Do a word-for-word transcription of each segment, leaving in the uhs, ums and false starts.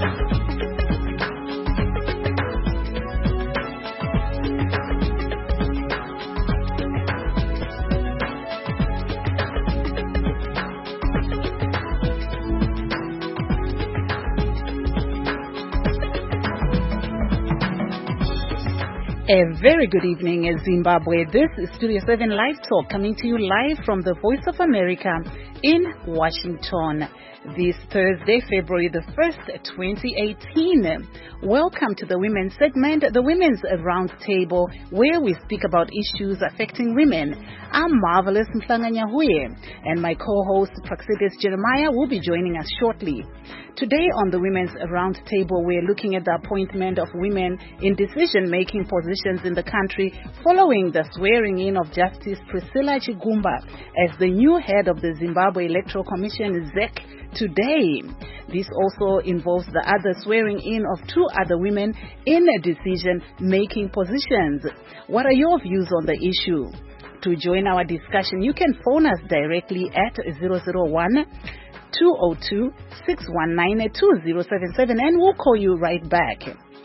A very good evening, Zimbabwe. This is Studio seven Live Talk, coming to you live from the Voice of America in Washington. This Thursday, February the first, twenty eighteen. Welcome to the Women's segment, the Women's Roundtable, where we speak about issues affecting women. I'm Marvelous Mflanganyahuye, and my co-host Praxidis Jeremiah will be joining us shortly. Today on the Women's Roundtable, we're looking at the appointment of women in decision-making positions in the country following the swearing-in of Justice Priscilla Chigumba as the new head of the Zimbabwe Electoral Commission, Z E C, today. This also involves the other swearing-in of two other women in decision-making positions. What are your views on the issue? To join our discussion, you can phone us directly at zero zero one, two zero two, six one nine, two zero seven seven, and we'll call you right back.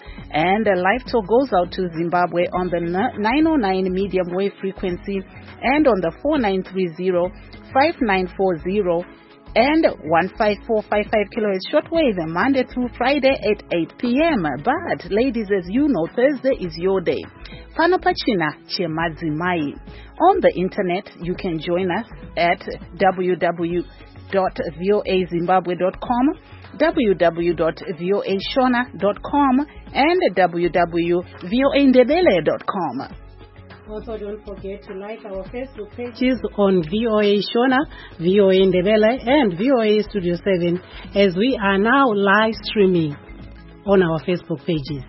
And the live talk goes out to Zimbabwe on the nine oh nine medium wave frequency and on the four nine three zero, five nine four zero and one five four five five kilohertz shortwave, Monday through Friday at eight p.m. But ladies, as you know, Thursday is your day. Panopachina Chemadzimai. On the internet, you can join us at w w w dot v o a zimbabwe dot com, w w w dot v o a shona dot com, and w w w dot v o a ndebele dot com. Also, don't forget to like our Facebook pages on V O A Shona, V O A Ndebele, and V O A Studio seven, as we are now live streaming on our Facebook pages.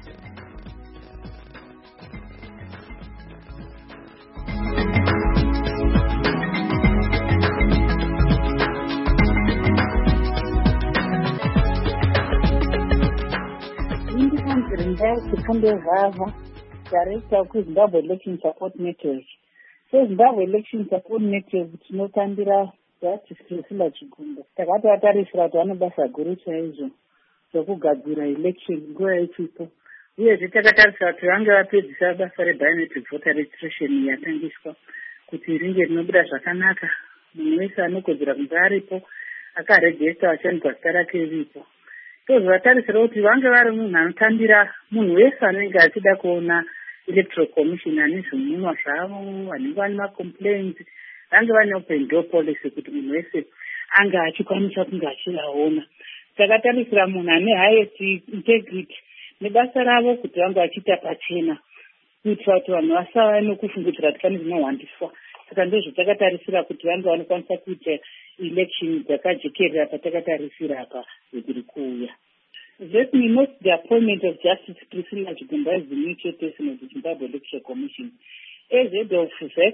Director of Zimbabwe Election Support Network. So Zimbabwe Election Support Network tinotambira Justice Priscilla Chigumba. Takatatarisira kuti vane basa guru chaizvo zvokugadzira election nguva ichipo. Uyezve takatarisira kuti vange vapedzisa basa rebiometric voter registration yatangiswa kuti ringe rinobuda zvakanaka. Munhu wese anokodzera kunge aripo akaregista achanzwa zita rake riripo. Tozovatarisira kuti vange vari munhu anotambira munhu wese anenge achida kuona electoral commission ane zvinunwa zvavo, vanenge vane macomplaints, vange vane open door policy kuti munhu wese anga achikwanisa kunge achivaona. Takatarisira munhu ane highest integrity nebasa ravo kuti vange vachiita pachena kuitira kuti vanhu vasava nokufungidzira kuti pane zvinowandiswa. Saka ndizvo takatarisira kuti vange vanokwanisa kuita election dzakajekerera patakatarisira apa zviri kuuya. Let me note the appointment of Justice Priscilla Chigumba as the new chairperson of the Zimbabwe Electoral Commission. As head of Z E C,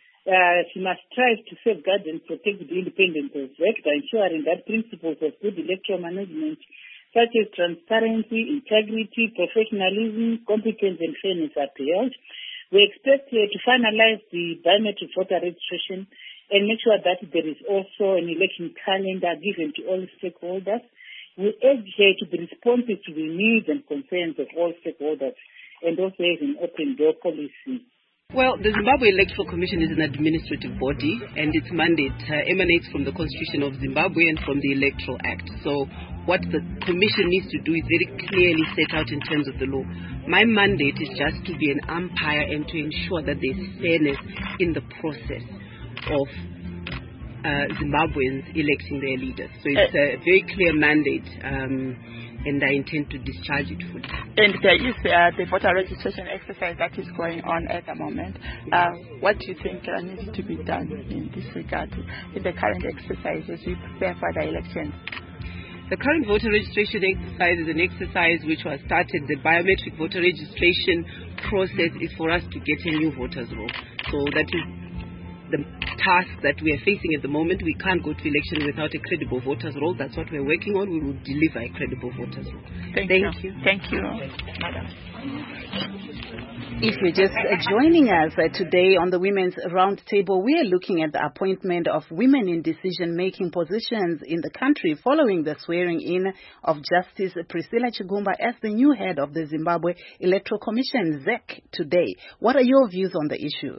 uh, she must strive to safeguard and protect the independence of Z E C by ensuring that principles of good electoral management such as transparency, integrity, professionalism, competence and fairness are upheld. We expect uh, to finalize the biometric voter registration and make sure that there is also an election calendar given to all stakeholders. We urge her to be responsive to the needs and concerns of all stakeholders and also have an open door policy. Well, the Zimbabwe Electoral Commission is an administrative body and its mandate uh, emanates from the Constitution of Zimbabwe and from the Electoral Act. So what the Commission needs to do is very clearly set out in terms of the law. My mandate is just to be an umpire and to ensure that there is fairness in the process of Uh, Zimbabweans electing their leaders. So it's a very clear mandate um, and I intend to discharge it fully. And there is uh, the voter registration exercise that is going on at the moment. Uh, what do you think uh, needs to be done in this regard in the current exercise as we prepare for the elections? The current voter registration exercise is an exercise which was started. The biometric voter registration process is for us to get a new voters roll. So that is the task that we are facing at the moment. We can't go to election without a credible voters roll. That's what we're working on. We will deliver a credible voters roll. Thank, Thank you. you. Thank you, Madam. If you're just uh, joining us uh, today on the Women's Roundtable, we are looking at the appointment of women in decision-making positions in the country following the swearing-in of Justice Priscilla Chigumba as the new head of the Zimbabwe Electoral Commission, Z E C, today. What are your views on the issue?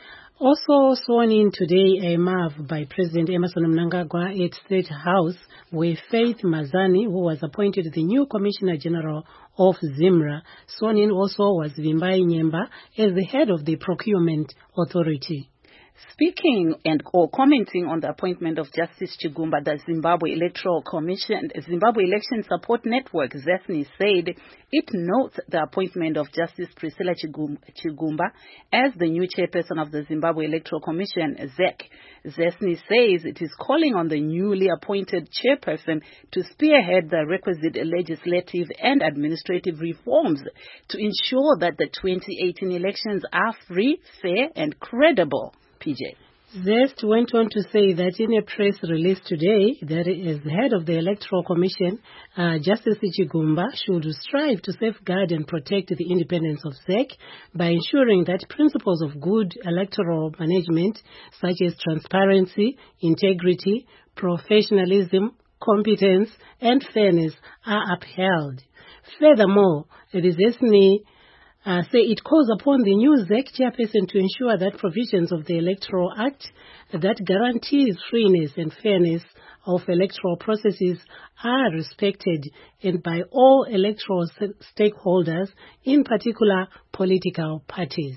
Also sworn in today, a M A V by President Emmerson Mnangagwa at State House, where Faith Mazani, who was appointed the new Commissioner General of ZIMRA. Sworn in also was Vimbai Nyemba as the head of the Procurement Authority. Speaking and or commenting on the appointment of Justice Chigumba, the Zimbabwe Electoral Commission, Zimbabwe Election Support Network, ZESNI, said it notes the appointment of Justice Priscilla Chigumba as the new chairperson of the Zimbabwe Electoral Commission, Z E C. ZESNI says it is calling on the newly appointed chairperson to spearhead the requisite legislative and administrative reforms to ensure that the twenty eighteen elections are free, fair, and credible. P J. Zest went on to say that in a press release today, that as the head of the Electoral Commission, uh, Justice Chigumba should strive to safeguard and protect the independence of Z E C by ensuring that principles of good electoral management, such as transparency, integrity, professionalism, competence, and fairness, are upheld. Furthermore, it is ZESNI Uh, say it calls upon the new Z E C chairperson to ensure that provisions of the Electoral Act that guarantees freeness and fairness of electoral processes are respected and by all electoral stakeholders, in particular political parties.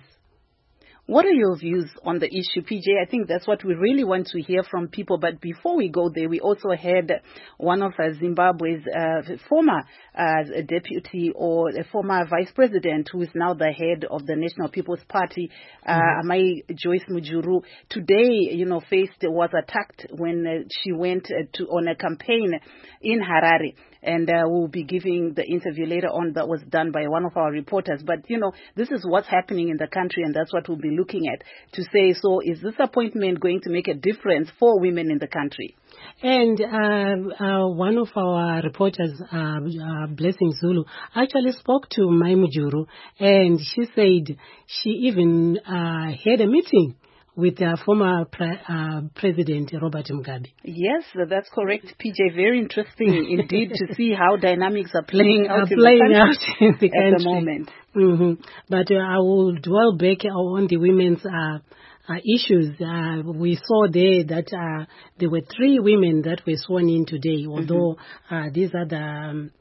What are your views on the issue, P J? I think that's what we really want to hear from people. But before we go there, we also had one of uh, Zimbabwe's uh, former uh, deputy or a former vice president, who is now the head of the National People's Party, uh, mm-hmm. Amai Joyce Mujuru. Today, you know, faced was attacked when uh, she went uh, to on a campaign in Harare. And uh, we'll be giving the interview later on that was done by one of our reporters. But, you know, this is what's happening in the country, and that's what we'll be looking at to say, so is this appointment going to make a difference for women in the country? And uh, uh, one of our reporters, uh, uh, Blessing Zulu, actually spoke to Mai Mujuru, and she said she even uh, had a meeting with uh, former pre- uh, President Robert Mugabe. Yes, that's correct, P J. Very interesting indeed to see how dynamics are playing out, are in, playing the out in the country at the moment. Mm-hmm. But uh, I will dwell back on the women's uh, uh, issues. Uh, we saw there that uh, there were three women that were sworn in today, although mm-hmm. uh, these are the... Um,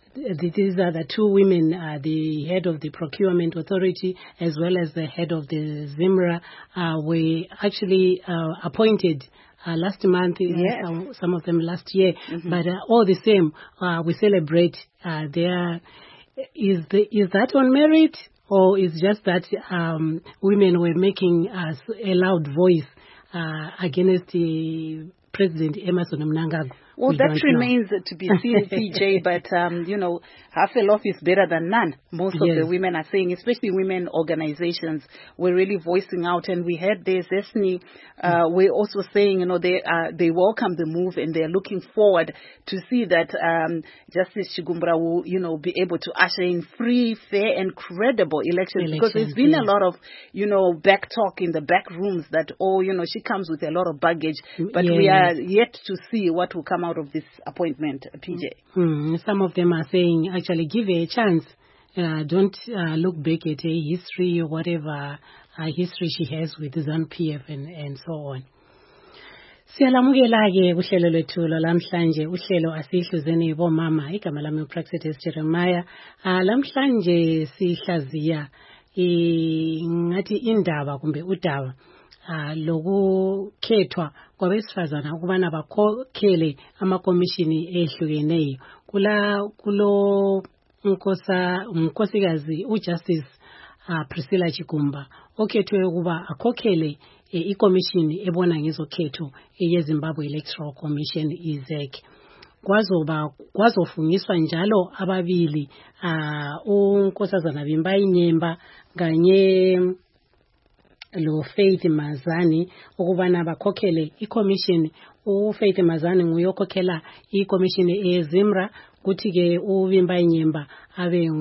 These are the two women, uh, the head of the Procurement Authority as well as the head of the ZIMRA, uh, were actually uh, appointed uh, last month, yes. some, some of them last year. Mm-hmm. But uh, all the same, uh, we celebrate uh, their... Is, the, is that on merit, or is just that um, women were making uh, a loud voice uh, against the President Emmerson Mnangagwa? Well, we that remains know. to be seen, P J, but, um, you know, half a loaf is better than none. Most yes. of the women are saying, especially women organizations, were really voicing out. And we had this, ZESNI, uh, we're also saying, you know, they uh, they welcome the move and they're looking forward to see that um, Justice Chigumba will, you know, be able to usher in free, fair, and credible elections. elections because there's been yeah. a lot of, you know, back talk in the back rooms that, oh, you know, she comes with a lot of baggage. But yes. we are yet to see what will come out of this appointment, P J. Mm, some of them are saying, actually, give her a chance. Uh, don't uh, look back at her history or whatever uh, history she has with ZANU-P F and, and so on. Siyalamukela-ke uhlelo lwethu lamhlanje uhlelo asihluzeni bomama igama lami uPraxedes Jeremiah. Uh, lamhlanje sihlaziya ngathi indaba kumbe udaba Uh, lokukhethwa kwabesifazana ukubana bakhokhele amakomishini ehlukeneyo kula kulo unkosa unkosikazi uJustice uh, Priscilla Chigumba okhethwe ukuba akhokhele eh, ikomishini ebona ngezokhetho eyeZimbabwe Electoral Commission I Z E C. Kwazoba kwazofungiswa njalo ababili uh, unkosazana Vimbai Nyemba kanye lo Faith Mazani ukubana bakhokhele i-commission. uFaith Mazani nguyokhokhela i-commission eZimra, kuthi ke uVimba Nyemba abe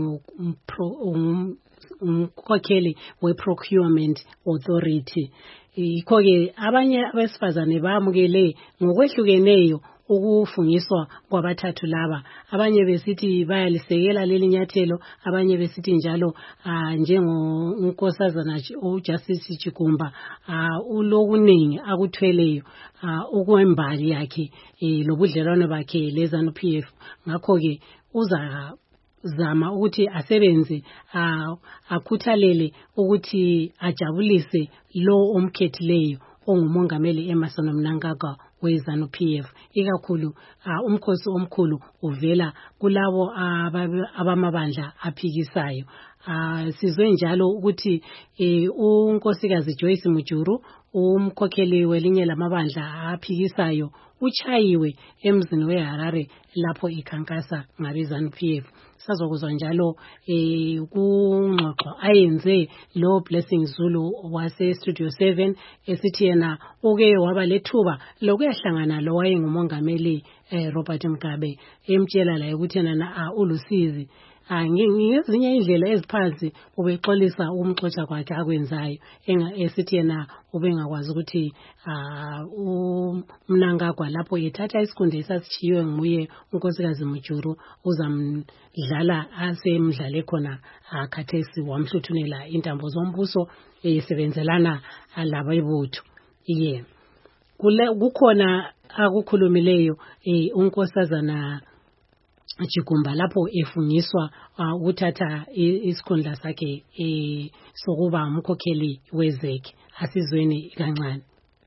umkhokheli we-procurement authority. Yikho ke abanye abesifazane bamukele ngokwehlukeneyo ukufungiswa kwabathathu laba. Abanye besithi bayalisekela leli nyathelo, abanye besithi njalo njengonkosazana uJustice Chigumba ulokuningi akuthweleyo okwembali yakhe lobudlelwano bakhe leZANU P F. Ngakho ke uza zama ukuthi asebenze akhuthalele ukuthi ajabulise lo omkhethileyo ongumongameli Emmerson Mnangagwa weZANU P F. Ikakhulu umkhosi omkhulu uvela kulabo abamabandla aphikisayo. Sizwe njalo ukuthi unkosikazi Joyce Mujuru, umkhokheli welinye lamabandla aphikisayo, uchayiwe emzini weHarare lapho ikhankasa ngabeZANU P F. Sazokuzwa njalo kungxoxo ayenze lo Blessing Zulu wase Studio seven esithi yena oke waba lethuba lokuyahlangana lo wayengumongameli Robert Mugabe, emtshela la ukuthi yena ulusizi ngezinye indlela eziphansi ubexolisa umxoxa kwakhe akwenzayo, esithi yena ubengakwazi ukuthi uMnangagwa lapho yethatha isikhundla esasichiwe nguye unkosikazi Mujuru uzamdlala asemdlale khona akhathesi wamhluthunela intambo zombuso esebenzelana laba ibutho. Iye kukhona akukhulumileyo unkosazana Chigumba lapho efungiswa ukuthatha isikhundla sakhe sokuba umkhokheli wezekhe. Asizweni kancane.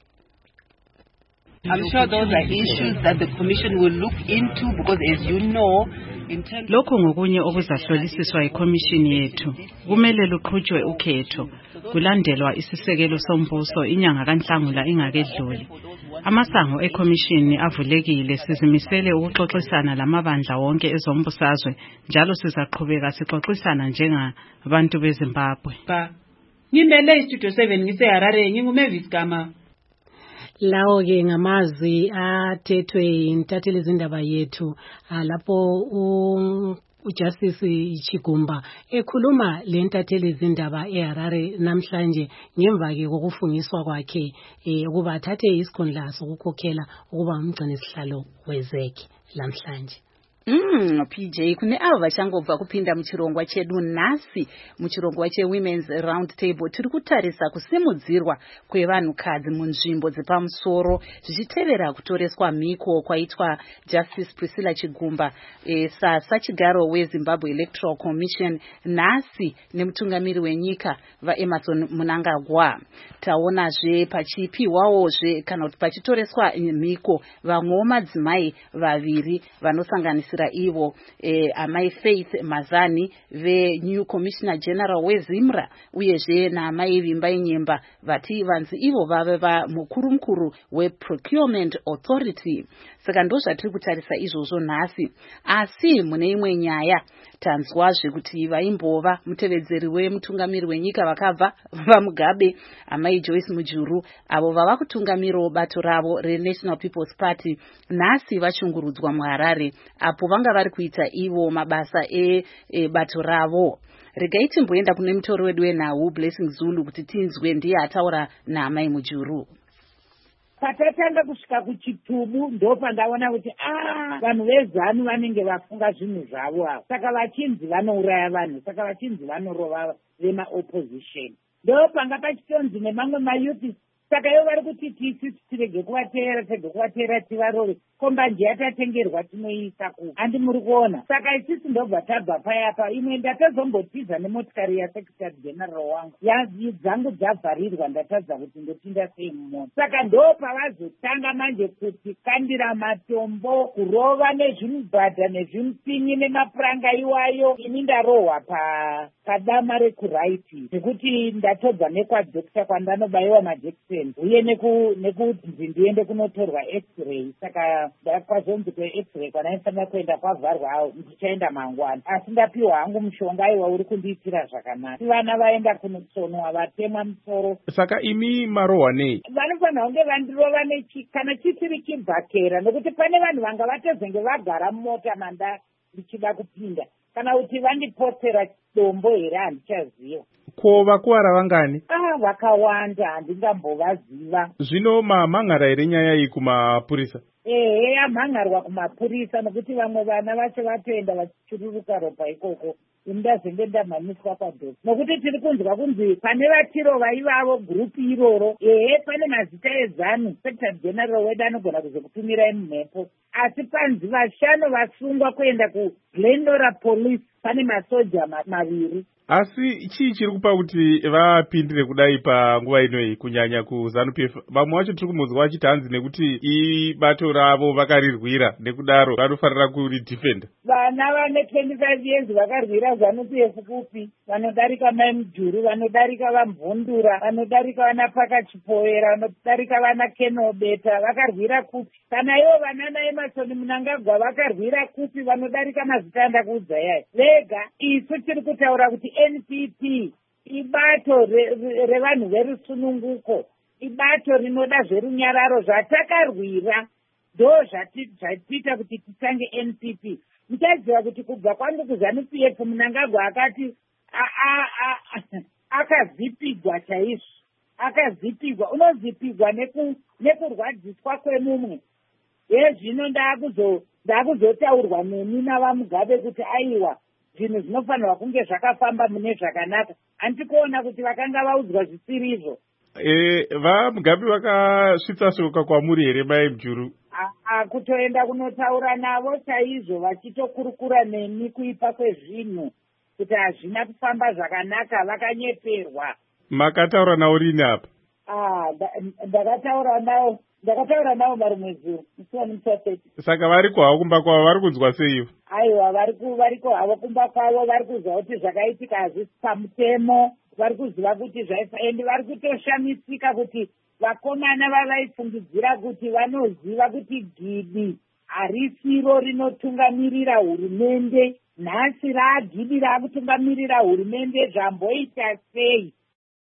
I'm sure those are issues that the commission will look into because, as you know, lokho ngokunye okuzahlolisiswa iCommission yethu. Kumele luqhutshwe ukhetho kulandelwa isisekelo sombuso inyanga kaNhlangula ingakedluli. Amasango eCommission avulekile, sizimisele ukuxoxisana lamabandla wonke ezombusazwe njalo sizaqhubeka sixoxisana njengabantu beZimbabwe. Ngimele iStudio seven ngiseHarare, nginguMavis Gama. Lawo ke ngamazwi athethwe intatheli zindaba yethu lapho uJustice Chigumba ekhuluma lentatheli zindaba eHarare namhlanje ngemva ke kokufungiswa kwakhe ukuba athathe isikhundla sokukhokhela ukuba umgcini sihlalo wezekhe namhlanje. Mm, P J kune ava vachangobva kupinda muchirongwa chedu nhasi muchirongwa cheWomen's Round Table tiri kutarisa kusimudzirwa kwevanhukadzi munzvimbo dzepamusoro zvichitevera kutoreswa mhiko kwaitwa Justice Priscilla Chigumba e, sasachigaro weZimbabwe Electoral Commission nhasi nemutungamiri wenyika vaEmmerson Mnangagwa. Taonazve pachipiwawozve kana kuti pachitoreswa mhiko vamwewo madzimai vaviri vanosanganisira ivo eh, amai Faith Mazani ve New Commissioner General weZimra uyezve naamai Vimba Nyemba vati vanzi ivo vave va mukuru mukuru weProcurement Authority. Saka ndozvatiri kutarisa izvozvo nhasi. Asi mune imwe nyaya tanzwazve kuti vaimbova mutevedzeri wemutungamiri wenyika vakabva vaMugabe amai Joyce Mujuru avo vava kutungamirawo bato ravo reNational People's Party nhasi vachungurudzwa muHarare apo vanga vari kuita ivo mabasa e, e bato ravo. Regai timboenda kune mutori wedu wenhau Blessing Zulu kuti tinzwe ndiye ataura naamai Mujuru. Patatanga kusvika kuchitubu ndo pandaona kuti ah vanhu veZANU vanenge vafunga zvinhu zvavo avo, saka vachinzi vanouraya vanhu, saka vachinzi vanorova vema opposition. Ndo panga pachitonzi nemamwe mayuthi saka ivo vari kuti tisi tirege kuvateera tege kuvateera tivarove kombanje yatatengerwa tinoisa ku handi muri kuona. Saka isisi ndobva tabva payapa imwe ndatazombotiza nemotikari yasekretary general wangu dzangu dzavharirwa ndatadza kuti ndopinda sei mumona. Saka ndo pavazotanga manje kuti kandira matombo kurova nezvimubhadha nezvimupinyi nemapuranga iwayo ini ndarohwa pa padama rekuraiti nekuti ndatobva nekwadhokita kwandanobayiwa majekiseni uye nekunzi ndiende kunotorwa x-ray. Saka kwazonzi kwe-x-ray kwanaifanira kuenda kwavharwa ndichaenda mangwana, asi ndapiwa hangu mushonga aiwa uri kundiitira zvakanaka. Vana vaenda kunosonwa vatemwa musoro. Saka imi marohwa nei? Vanofanira kunge vandirova nechi kana chisiri chibhakera, nokuti pane vanhu vanga vatozenge vagara mumota manda ndichida kupinda, kana kuti vandipotsera dombo here handichaziva. Ko vakuwara vangani? Ah, vakawanda, handingambovaziva. Zvino mamhan'ara here nyaya iyi kumapurisa? Ehe, yamhan'arwa kumapurisa, nokuti vamwe vana vacho vatoenda vachichururuka ropa ikoko. Ndazenge ndamhanyiswa padhozi, nokuti tiri kunzwa kunzi pane vatirova ivavo gurupu iroro. Ehe, pane mazita ezanu, inspector general wedu anogona kuzokutumirai mumhepo, asi panzi vashanu vasungwa kuenda kuGlendora police, pane masoja maviri. Asi chii chiri kupa kuti vapindire kudai panguva inoyi kunyanya kuZANU P F? Vamwe vacho tiri kumuzwa vachiti hanzi nekuti ibato ravo vakarirwira, nekudaro vanofanira kuridhifenda. Vana vane twenty-five years vakarwira ZANU P F kupi? Vanodarika Mai Mujuru, vanodarika vaMvundura, vanodarika vana Pakachipoera, vanodarika vana Kenobeta, vakarwira kupi? Kana ivo vana naEmarson Mnangagwa vakarwira kupi? Vanodarika mazita andakuudza yai. Vega isu tiri kutaura kuti N P P ibato revanhu verusununguko, ibato rinoda zverunyararo zvatakarwira, ndo zvatiita kuti titange N P P. Muchaziva kuti kubva kwangu kuZANU P F Mnangagwa akati akazipigwa chaizvo, akazipigwa. Unozipigwa nekurwadziswa kwemumwe. Yezvino ndaakuzotaurwa neni navaMugabe kuti aiwa, zvinhu zvinofanirwa kunge zvakafamba mune zvakanaka. Handisi kuona kuti vakanga vaudzwa zvisiri izvo. E, vaMugabe vakasvitsa shoka kwamuri here Mai Mujuru? Kutoenda kunotaura navo chaizvo, vachitokurukura neni kuipa kwezvinhu kuti hazvina kufamba zvakanaka, vakanyeperwa. Makataura navo rini apa? Ndakataura navo ndakataura navo marumwezuro musiwani musaseti. Saka variko havo kumba kwavo vari kunzwa seivo? Aiwa, variko havo kumba kwavo vari kuziva kuti zvakaitika hazvisi pamutemo, vari kuziva kuti zvaifa, endi vari kutoshamisika kuti vakomana vavaifungidzira kuti vanoziva kuti gidi harisiro rinotungamirira hurumende, nhasi raagidi raakutungamirira hurumende, zvamboita sei?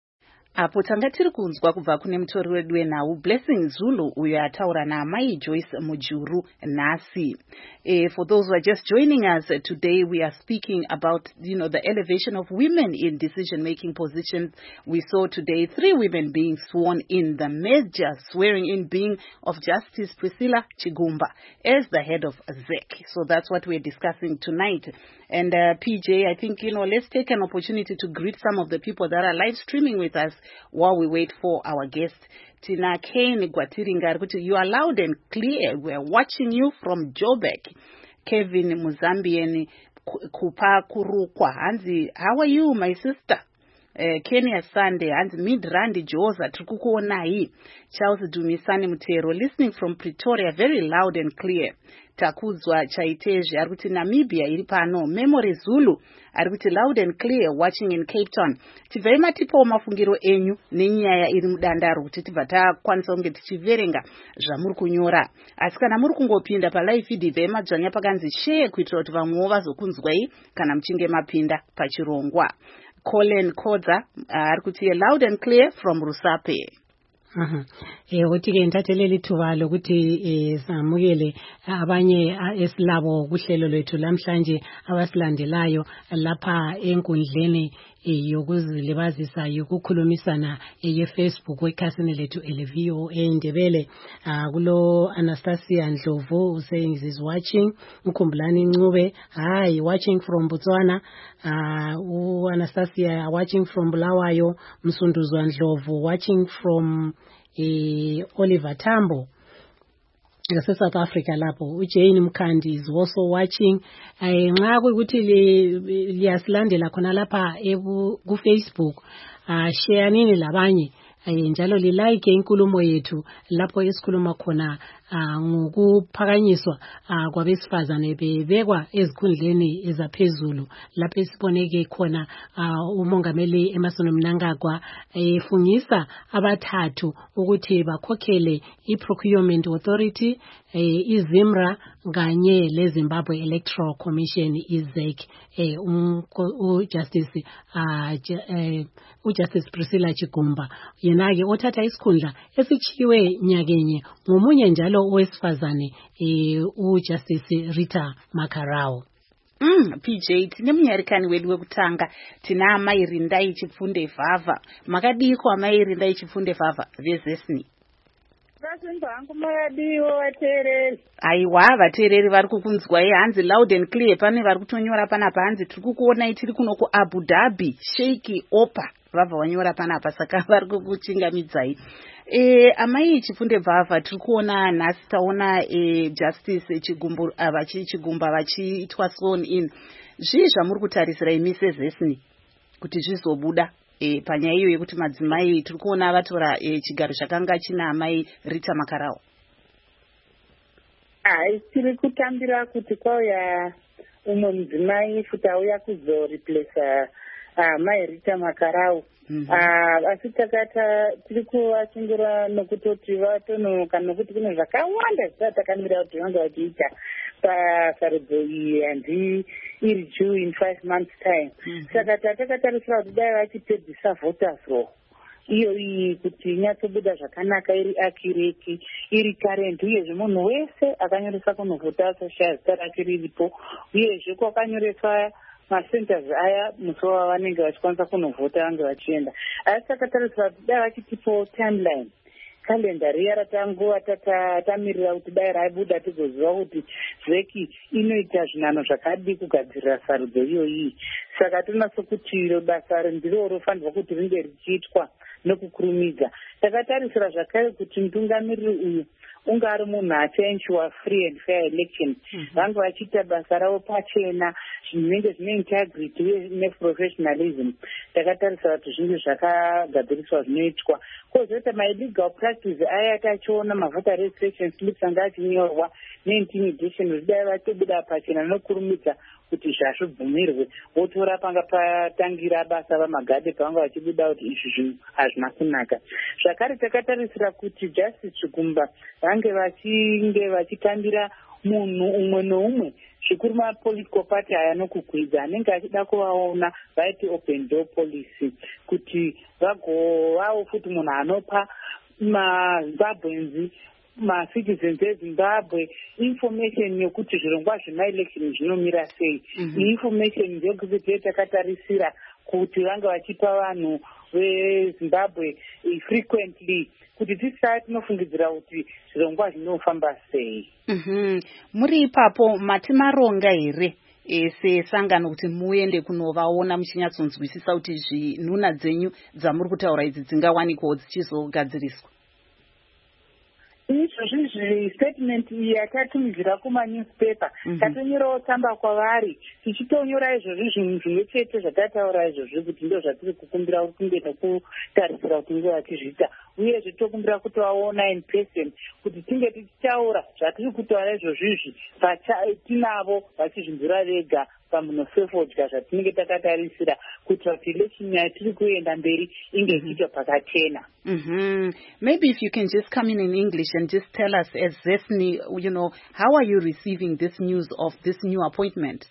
Apo tanga tiri kunzwa kubva kune mutori wedu wenhau Blessing Zulu uyo ataura naMai Joyce Mujuru nhasi. Uh, for those who are just joining us uh, today, we are speaking about, you know, the elevation of women in decision-making positions. We saw today three women being sworn in, the major swearing-in being of Justice Priscilla Chigumba as the head of Z E C. So that's what we're discussing tonight. And uh, P J, I think, you know, let's take an opportunity to greet some of the people that are live streaming with us while we wait for our guest. Tina Kane Gwatiringa, you are loud and clear. We are watching you from Joburg. Kevin Muzambian Kupa Kurukwa. Hanzi, how are you, my sister? Uh, Kenya Sunday, and Midrandi Joza, Tukuko Nai, Charles Dumisani Mutero, listening from Pretoria, very loud and clear. Takuzwa Chaiteji, Aruti Namibia, Iripano, Memory Zulu, Aruti loud and clear, watching in Cape Town. Tivema tipo mafungiro enyu, ninyaya irimudandaru, titivata kwansonge tichiverenga, jamuru kunyora. Asika namuru kungopinda pa live divema, janya paganzi share kuitro tuvamuova zokunzwai, kana mchinge mapinda pachirongwa. Colin Koza, Aruti loud and clear from Rusape. Aha. Eh uthi ke ntatheleli thuba lokuthi eh samukele abanye esilabo kuhlelo lwethu lamhlanje abasilandelayo lapha enkundleni yokuzilibazisa yokukhulumisana ye Facebook wekhasini lethu Elevio eNdebele. Kulo Anastasia Ndlovu saying is watching, Ukhumbulani Ncube hi watching from Botswana, u Anastasia watching from Bulawayo, Msunduzwa Ndlovu watching from eh, Oliver Tambo ngase South Africa lapho. uJane Mkhandi is also watching. Eh nxa ukuthi liyasilandela khona lapha ku Facebook, share nini labanye njalo li like inkulumo yethu lapho esikhuluma khona ngokuphakanyiswa kwabesifazane bebekwa ezikhundleni ezaphezulu, lapho esiboneke khona umongameli Emmerson Mnangagwa efungisa abathathu ukuthi bakhokhele i-Procurement Authority eh, iZIMRA kanye leZimbabwe Electoral Commission iZEC eh, um, uJustice uh, eh, uJustice Priscilla Chigumba yena ke othatha isikhundla esichiwe nyakenye ngomunye njalo owesifazane eh, uJustice Rita Makarao. Mm, P J, tine munyarikani wedu wekutanga tina amai Rindai Chipfunde Vhavha. Makadiko amai Rindai Chipfunde Vhavha vezesni. Aiwa, vateereri vari kukunzwai hanzi loud and clear. Pane vari kutonyora panapa hanzi tiri kukuonai tiri kuno kuAbu Dhabi Sheikh Opa vabva vanyora panapa saka vari kukuchingamidzai. E, amai Chipfunde Vhavha tiri kuona nhasi taona e, Justice Chigumbu vachi Chigumba vachiitwa sworn in. Zvii zvamuri kutarisira imi sezesni kuti zvizobuda e, panyaya iyo yekuti madzimai tiri kuona vatora e, chigaro chakanga china amai Rita Makarao? Ai, tiri kutambira kuti kwauya umwe mudzimai futi auya kuzoreplace amai Rita Makarao. Asi takata tiri kuvachingura nokutoti vatonoka nokuti kune zvakawanda zvisati takamira kuti vanga vachiita pasarudzo iyi handi iri due in five months time. Saka tatakatarisira kuti dai vachipedzisa voters roll iyo iyi kuti inyatsobuda zvakanaka iri accurate iri current uyezve munhu wese akanyoresa kunovhota asashaya zita rake riripo uyezve kwakanyoreswa macenters aya musi wavanenge vachikwanisa kunovhota vange vachienda. Asi takatarisira kuti dai vachitipo timeline kalenda riya ratanguva tamirira kuti dai raibuda tigoziva kuti zveki inoita zvinano zvakadi kugadzirira sarudzo iyoyi. Saka tonaso kuti basa ndiro rofanirwa kuti ringe richiitwa nokukurumidza. Takatarisira zvakare kuti mutungamiriri uyu unga ari munhu achaensure free and fair election vange vachiita basa ravo pachena zvinenge zvine integrity uye neprofessionalism. Takatarisira kuti zvinge zvakagadziriswa zvinoitwa. Kwozoita maillegal practice aya tachiona mavota registration slips anga achinyorwa neintimidation zvidai vatobuda pachena nokurumidza kuti zvazvibvumirwe votora panga patangira basa vamagade pavanga vachibuda kuti izvi zvinhu hazvina kunaka. Zvakare takatarisira kuti Justice Chigumba vange vachinge vachitambira munhu umwe noumwe zvikuru mapolitical party aya nokukwidza anenge achida kuvaona vaiti open door policy kuti vagovawo futi munhu anopa maZimbabwenzi macitizens eZimbabwe information yokuti zvirongwa zvemaelection zvinomira sei. Information ndeyekuti takatarisira kuti vange vachipa vanhu veZimbabwe frequently kuti tisati tinofungidzira kuti zvirongwa zvinofamba sei. Muri ipapo mati maronga here sesangano kuti muende kunovaona muchinyatsonzwisisa kuti zvinhuna dzenyu dzamuri kutaura idzi dzingawanikwawo dzichizogadziriswa? Izvozvi statement iyi yatatumidzira kumanewspaper tatonyorawo tsamba kwavari tichitonyora izvozvi zvinhu zvimwe chete zvatataura izvozvi kuti ndo zvatiri kukumbira kunge nekutarisira kuti nge vachizviita uyezve tokumbira kutovaona in person kuti tinge tichitaura zvatiri kutaura izvozvizvi tinavo vachizvimbura vega pamunofefodya zvatinenge takatarisira kuitira kuti election yatiri kuenda mberi inge ichiitwa pakachena. Maybe if you can just come in in English and just tell us as Zesni, you know, how are you receiving this news of this new appointment?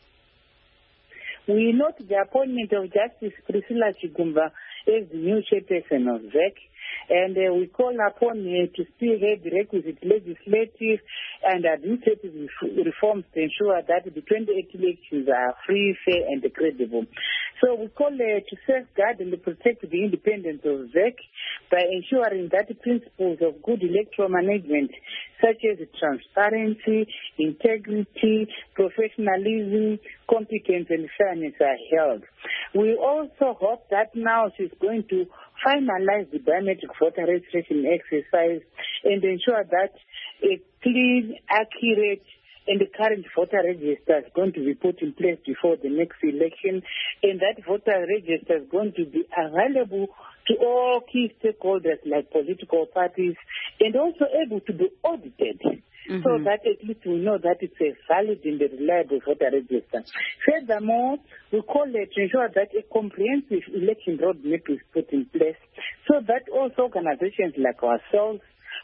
We note the appointment of Justice Priscilla Chigumba as the new chairperson of Z E C, and uh, we call upon her to spearhead the requisite legislative and administrative reforms to ensure that the twenty-eight elections are free, fair, and credible. So we call her to safeguard and protect the independence of Z E C by ensuring that the principles of good electoral management, such as transparency, integrity, professionalism, competence, and fairness, are held. We also hope that now she's going to finalize the biometric voter registration exercise and ensure that a clean, accurate, and the current voter register is going to be put in place before the next election, and that voter register is going to be available to all key stakeholders like political parties and also able to be audited. Mm-hmm. So that at least we know that it's a valid and a reliable voter register. Furthermore, we call it to ensure that a comprehensive election roadmap is put in place so that also organizations like ourselves,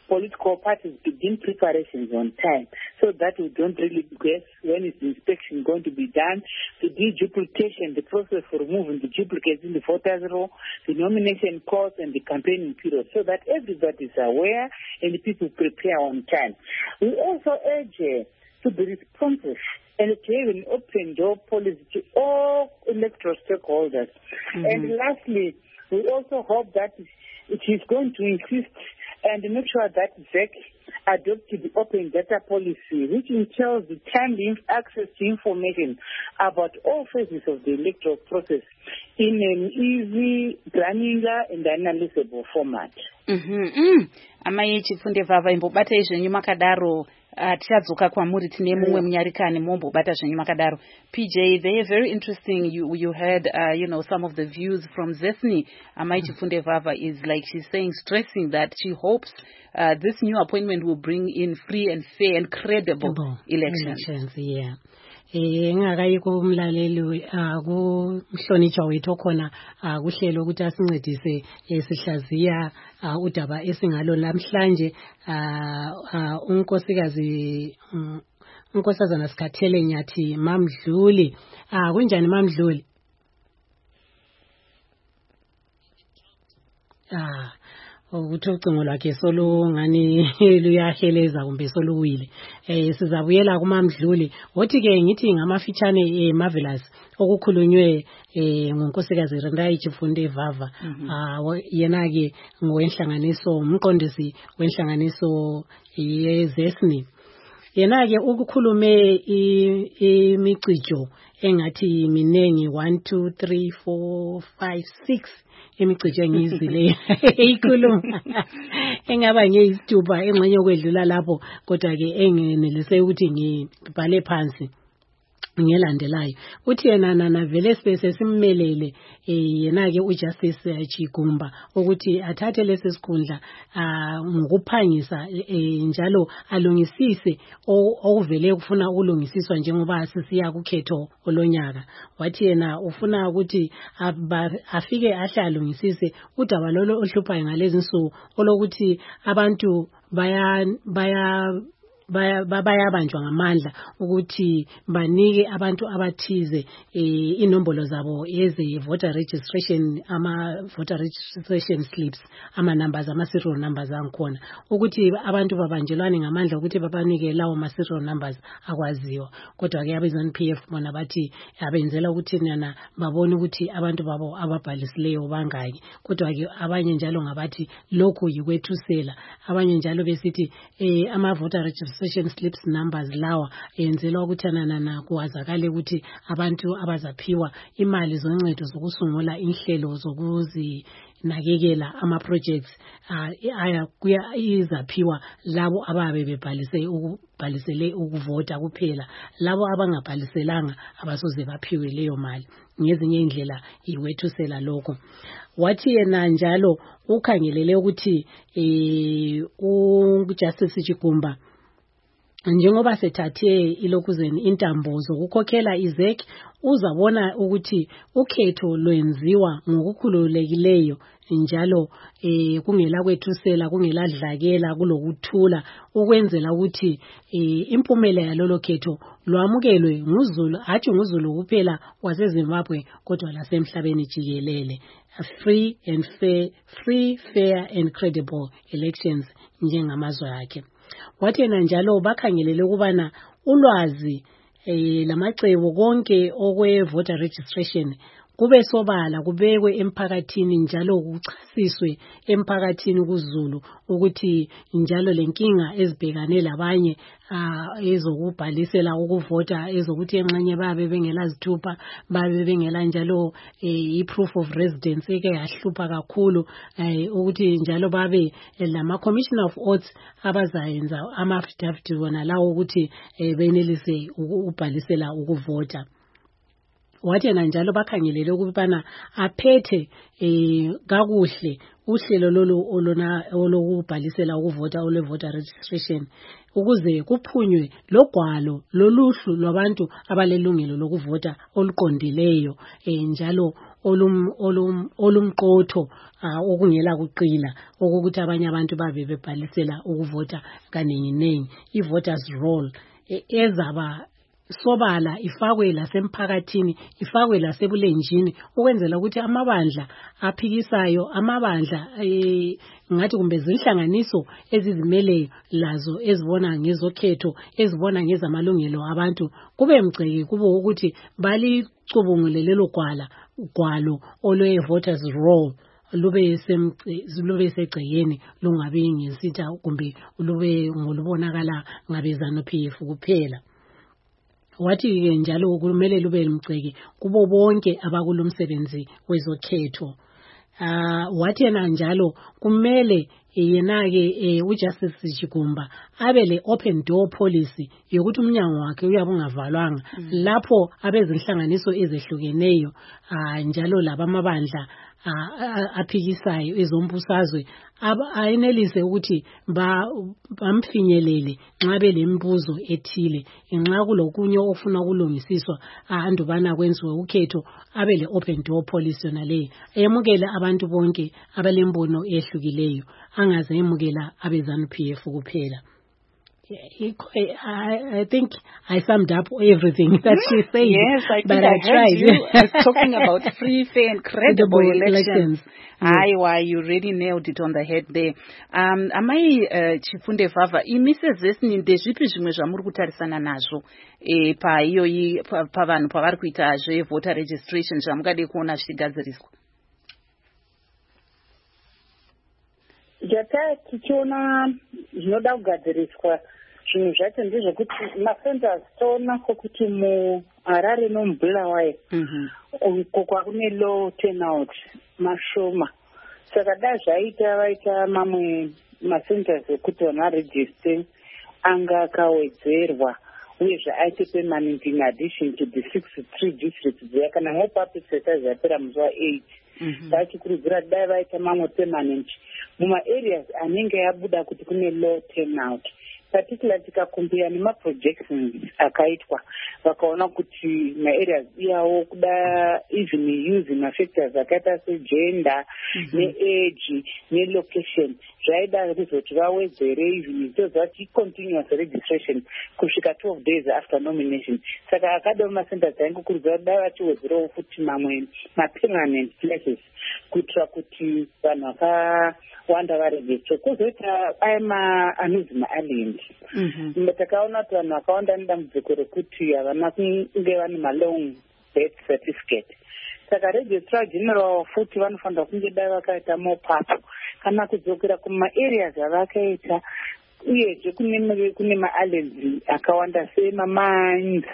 political parties begin preparations on time so that we don't really guess when is the inspection going to be done, the deduplication, the process for removing the duplicates in the voters roll, the nomination cost and the campaigning period, so that everybody is aware and the people prepare on time. We also urge uh, to be responsive and to have an open door policy to all electoral stakeholders. Mm-hmm. And lastly, we also hope that it is going to insist and make sure that Z E C adopted the open data policy, which entails the timely access to information about all phases of the electoral process in an easy, granular, and analyzable format. Mm-hmm. Amai Chifunde Vava imbobata izvenyu makadaro tichadzoka kwamuri tine mumwe munyarikani mombobata zvenyu makadaro. P J, they're very interesting. You you heard uh, you know some of the views from Zesni. Amai Chifunde Vava is like she's saying, stressing that she hopes uh, this new appointment will bring in free and fair and credible elections. elections. Yeah. Eh ngakayi kumlaleli akuhlonitshwa wethu khona akuhlelo ukuthi asincedise esihlaziya udaba esingalo namhlanje unkosikazi unkosazana Sikhathele Nyathi Mamdluli kunjani Mamdluli ah ukuthi ucingo lwakhe solungani luyaheleza kumbe soluwile eh sizabuyela kuMamdluli othi ke ngithi ngamafitshane eh marvelous okukhulunywe eh ngonkosikazi Rendayi Chifunde Vava ah yena ke ngowenhlanganiso umqondisi wenhlanganiso yeZesni yena ke ukukhulume imicijo engathi minengi one two three four five six imicije ngizile eyikhuluma engaba ngeyisituba engxenye okwedlula lapho kodwa ke engenelise ukuthi ngibhale phansi ngelandelayo uthi yena nana vele space simmelele yena ke uJustice Chigumba ukuthi athathe lesi sikhundla ngokuphangisa njalo alungisise okuvele kufuna ukulungisiswa njengoba sisiya kukhetho olonyaka wathi yena ufuna ukuthi afike ahlalungisise udaba lolo ohluphayo ngalezi insuku olokuthi abantu baya baya bayabanjwa ngamandla ukuthi banike abantu abathize inombolo zabo yeze voter registration ama voter registration slips ama numbers ama serial numbers angikhona ukuthi abantu babanjelwane ngamandla ukuthi babanike lawo ma serial numbers akwaziyo kodwa ke abezan P F bona bathi abenzela ukuthi nana babone ukuthi abantu babo ababhalisileyo bangaki kodwa ke abanye njalo ngabathi lokho yikwethusela abanye njalo besithi eh ama voter registration slips numbers lawa yenzelwa ukuthi nana kuwazakale ukuthi abantu abazaphiwa imali zoncedo zokusungula inhlelo zokuzi nakekela ama projects aya kuya izaphiwa labo ababe bebhalise ukubhalisele ukuvota kuphela labo abangabhaliselanga abasoze baphiwe leyo mali ngezinye indlela iwethusela lokho wathi yena njalo ukhangelele ukuthi eh uJustice Chigumba njengoba sethathe ilokuzeni intambo zokukhokhela iZ E C uzabona ukuthi ukhetho lwenziwa ngokukhululekileyo njalo eh kungela kwethusela kungela dlakela kulokuthula ukwenzela ukuthi eh impumela yalolo khetho lwamukelwe nguzulu athi nguzulu kuphela waseZimbabwe kodwa lasemhlabeni jikelele free and fair free fair and credible elections njengamazwe akhe wathi yena njalo bakhangelele ukubana ulwazi eh lamacebo konke okwe voter registration kube sobala kubekwe emphakathini njalo kuchasiswe emphakathini kuZulu ukuthi njalo lenkinga ezibhekane labanye ezokubhalisela ukuvota ezokuthi enxanye babe bengelazithupha babe bengela njalo iproof of residence eke yahlupha kakhulu ukuthi njalo babe lama commissioner of oaths abazayenza ama affidavit wona lawo ukuthi benelise ukubhalisela ukuvota wathi yena njalo bakhangelele ukubana aphethe eh kakuhle uhlelo lolu olona olokubhalisela ukuvota ole voter registration ukuze kuphunywe logwalo loluhlu lwabantu abalelungelo lokuvota oluqondileyo eh njalo olum olum olumqotho okungela kuqina ukuthi abanye abantu babe bebhalisela ukuvota kaningi ningi i-voters roll ezaba sobala ifakwe lasemphakathini ifakwe lasebulenjini ukwenzela ukuthi amabandla aphikisayo amabandla eh, ngathi kumbe zinhlanganiso ezizimeleyo lazo ezibona ngezokhetho ezibona ngezamalungelo abantu kube mgceke kubo ukuthi balicubungule lelo gwala gwalo olwe voters roll lube semce lube segcekeni lungabe ngesitha kumbe lube ngolubonakala ngabezana P F kuphela. Wathi ke njalo kumele lube mgceke kubo bonke abakulomsebenzi wezokhetho. Ah wathi yena njalo kumele yena ke uJustice Chigumba abele open door policy yokuthi umnyango wakhe uyabungavalwanga mm. lapho abezinhlanganiso ezehlukeneyo ah njalo labamabandla aphikisayo ezombusazwe ayenelise ukuthi bamfinyelele nxa belembuzo ethile nxa kulokunye ofuna ukulungisiswa ahantu bana kwenziwe ukhetho abele open door policy nale ayemukela abantu bonke abalembono ehlukileyo angaze emukela abezanu P F kuphela. I, I think I summed up everything that she said. Yes, I think but I, I heard tried. you talking about free, fair, and credible elections. elections. Aye, why you really nailed it on the head there. Um, amai uh, Chifunde Vava, imise zesini ndezvipi zvimwe zvamuri kutarisana nazvo e, pa iyo i pa, pa vanhu pavari kuita zve voter registration zvamungade kuona zvichigadziriswa. Jata tichiona zvinoda kugadziriswa zvinhu zvacho ndezvekuti mafenza tona kokuti muHarare nomuBulawayo uko kwakune low turnout mashoma saka da zvaita vaita mamwe mafenza ekuti vanhu varegister anga akawedzerwa uyezve aite permanent in addition to the sixty-three districts dziya kana mopapi sectors yapera musi wa-eight vachikurudzira dai vaita mamwe permanent muma-areas anenge yabuda kuti kune low turnout particularly tikakumbira nemaprojections akaitwa vakaona kuti ma-areas iyawo kuda even using mafactors akaita segender neage nelocation zvaida kuzoti vawedzere even tozati continuous registration kusvika twelve days after nomination saka akadao macenters aingokurudzira kudai vachiwedzerewo futi mamwe mapermanent places kuitira kuti vanhu vakawanda varegistre kwozoita aima anonzi maaliens takaona kuti vanhu vakawanda nedambudziko rekuti havana kunge vane malong birth certificate saka registrar general futi vanofanira kunge dai vakaita mopapo kana kudzokera kumaareas avakaita uyezve kune kune maalenzi akawanda semamines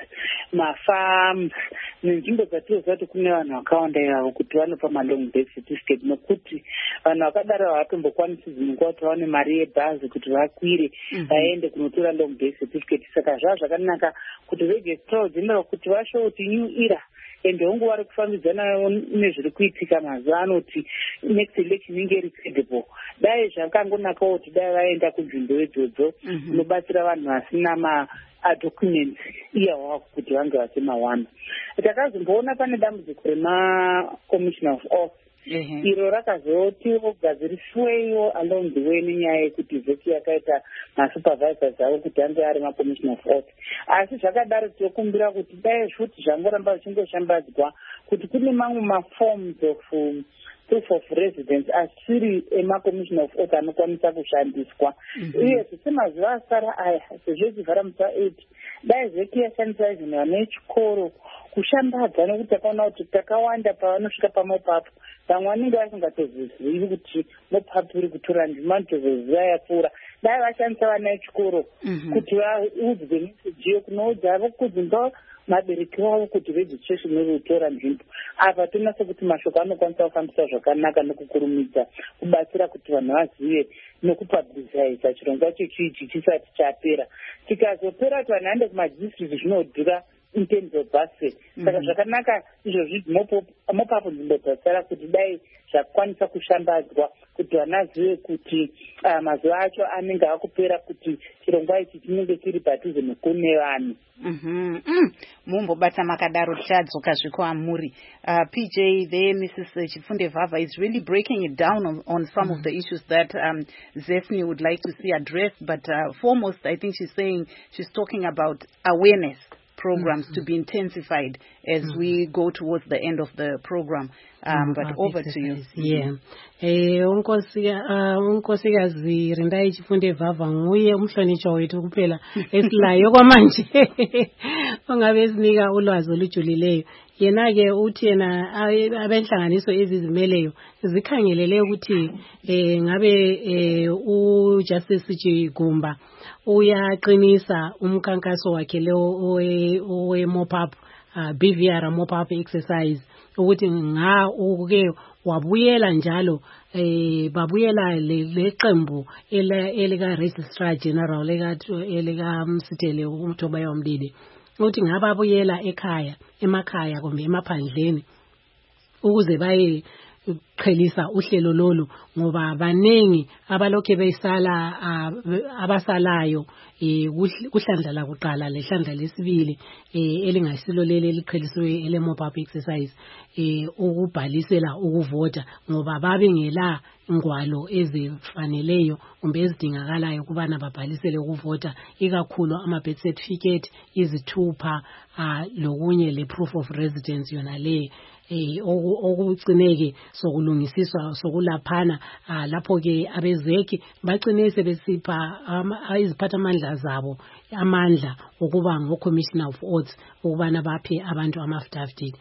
mafarms nenzvimbo dzatinoziva kuti kune vanhu vakawanda ivavo kuti vanopa malong birth certificate nokuti vanhu vakadaro havatombokwanisi zvinonguva kuti vaone mari yebhazi kuti vakwire vaende kunotora long birth certificate saka zvava zvakanaka kuti registrar general kuti vashowe kuti new era ende hongu vari kufambidzana nezviri kuitika mazuva ano kuti next election inge iri credible dai zvakangonakawo kuti dai vaenda kunzvimbo idzodzo inobatsira vanhu vasina madocuments iyawo kuti vange vasemawana takazomboona pane dambudziko remacommissioner of oath iro rakazotiwo gadzirisiweyo along the way nenyaya yekuti vheki yakaita masupervisors avo kuti ange ari macommissioner of oath asi zvakadaro tinokumbira kuti dai futi zvangoramba zvichingoshambadzwa kuti kune mamwe maforms of um, proof of residence asiri emacommissioner of oath anokwanisa kushandiswa uye semazuva asara aya sezvechivhara musi wa-eight dai vheki yashandisa izvinhu vana vechikoro kushambadza nekuti takaona kuti takawanda pavanosvika pamopapo vamwe vanenge vasingatozvizivi kuti mopapo iri kutora ndima anotozoziva yapfuura dai vashandisa vana vechikoro kuti vaudzwe meseji yokunoudza avo kudzimba mabereki vavo kuti registration iri kutora nzvimbo apa toona sekuti mashoko anokwanisa kufambisa zvakanaka nekukurumidza kubatsira kuti vanhu vazive nekupubliciza chirongwa chechiichi chisati chapera tikazopera kuti vanhu vaende kumadistrict zvinodhura in terms of busway. Saka zvakanaka izvozvi mopapo nzvimbo dzatsara kuti dai zvakwanisa kushambadzwa kuti vanazive kuti mazuva acho anenge akupera kuti chirongwa ichi chinenge chiri padhuze nekune vanhu. Mumbobata makadaro tichadzoka zviko amuri. P J, there Missus Chifunde Vava is really breaking it down on, on some mm. of the issues that um, Zesni would like to see addressed, but uh, foremost I think she's saying she's talking about awareness programs mm-hmm. to be intensified as mm-hmm. we go towards the end of the program. Um, mm-hmm. But over to you. Yeah. Eh unkosikazi Rindai Chifunde Vava nguye umhlonishwa wethu kuphela esilayo kwamanje. Ongabe sinika ulwazi olujulileyo. Yena ke uthi yena abenhlanganiso ezizimeleyo zikhangelele ukuthi eh ngabe eh u Justice Chigumba uyaqinisa umkankaso wakhe lo owe mop up B V R mop up exercise ukuthi nga uke wabuyela njalo eh babuyela leqembu elika Registrar General leka elika Msitele uMthoba yomdidi uthi ngababuyela ekhaya emakhaya kumbe emaphandleni ukuze baye qhelisa uhlelo lolu ngoba banengi abalokhe besala abasalayo kuhlandla la kuqala lehlandla lesibili elingasilo lele liqhelisiwe ele mop up exercise ukubhalisela ukuvota ngoba babengela ingwalo ezifaneleyo kumbe ezidingakalayo kubana babhalisele ukuvota ikakhulu ama birth certificate izithupha lokunye le proof of residence yona le eh okucineke sokulungisiswa sokulaphana lapho ke abezeki baqinise besipha iziphatha amandla zabo amandla ukuba ngo commissioner of oaths ukubana baphe abantu ama affidavit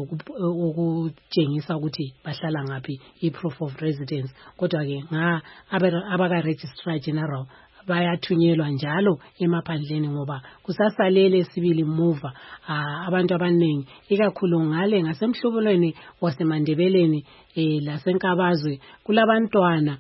yokutshengisa ukuthi bahlala ngapi I proof of residence kodwa ke nga abaka registrar general bayathunyelwa njalo emaphandleni ngoba kusasalele sibili muva abantu abaningi ikakhulu ngale ngasemhlobelweni wasemandebeleni eh lasenkabazwe kulabantwana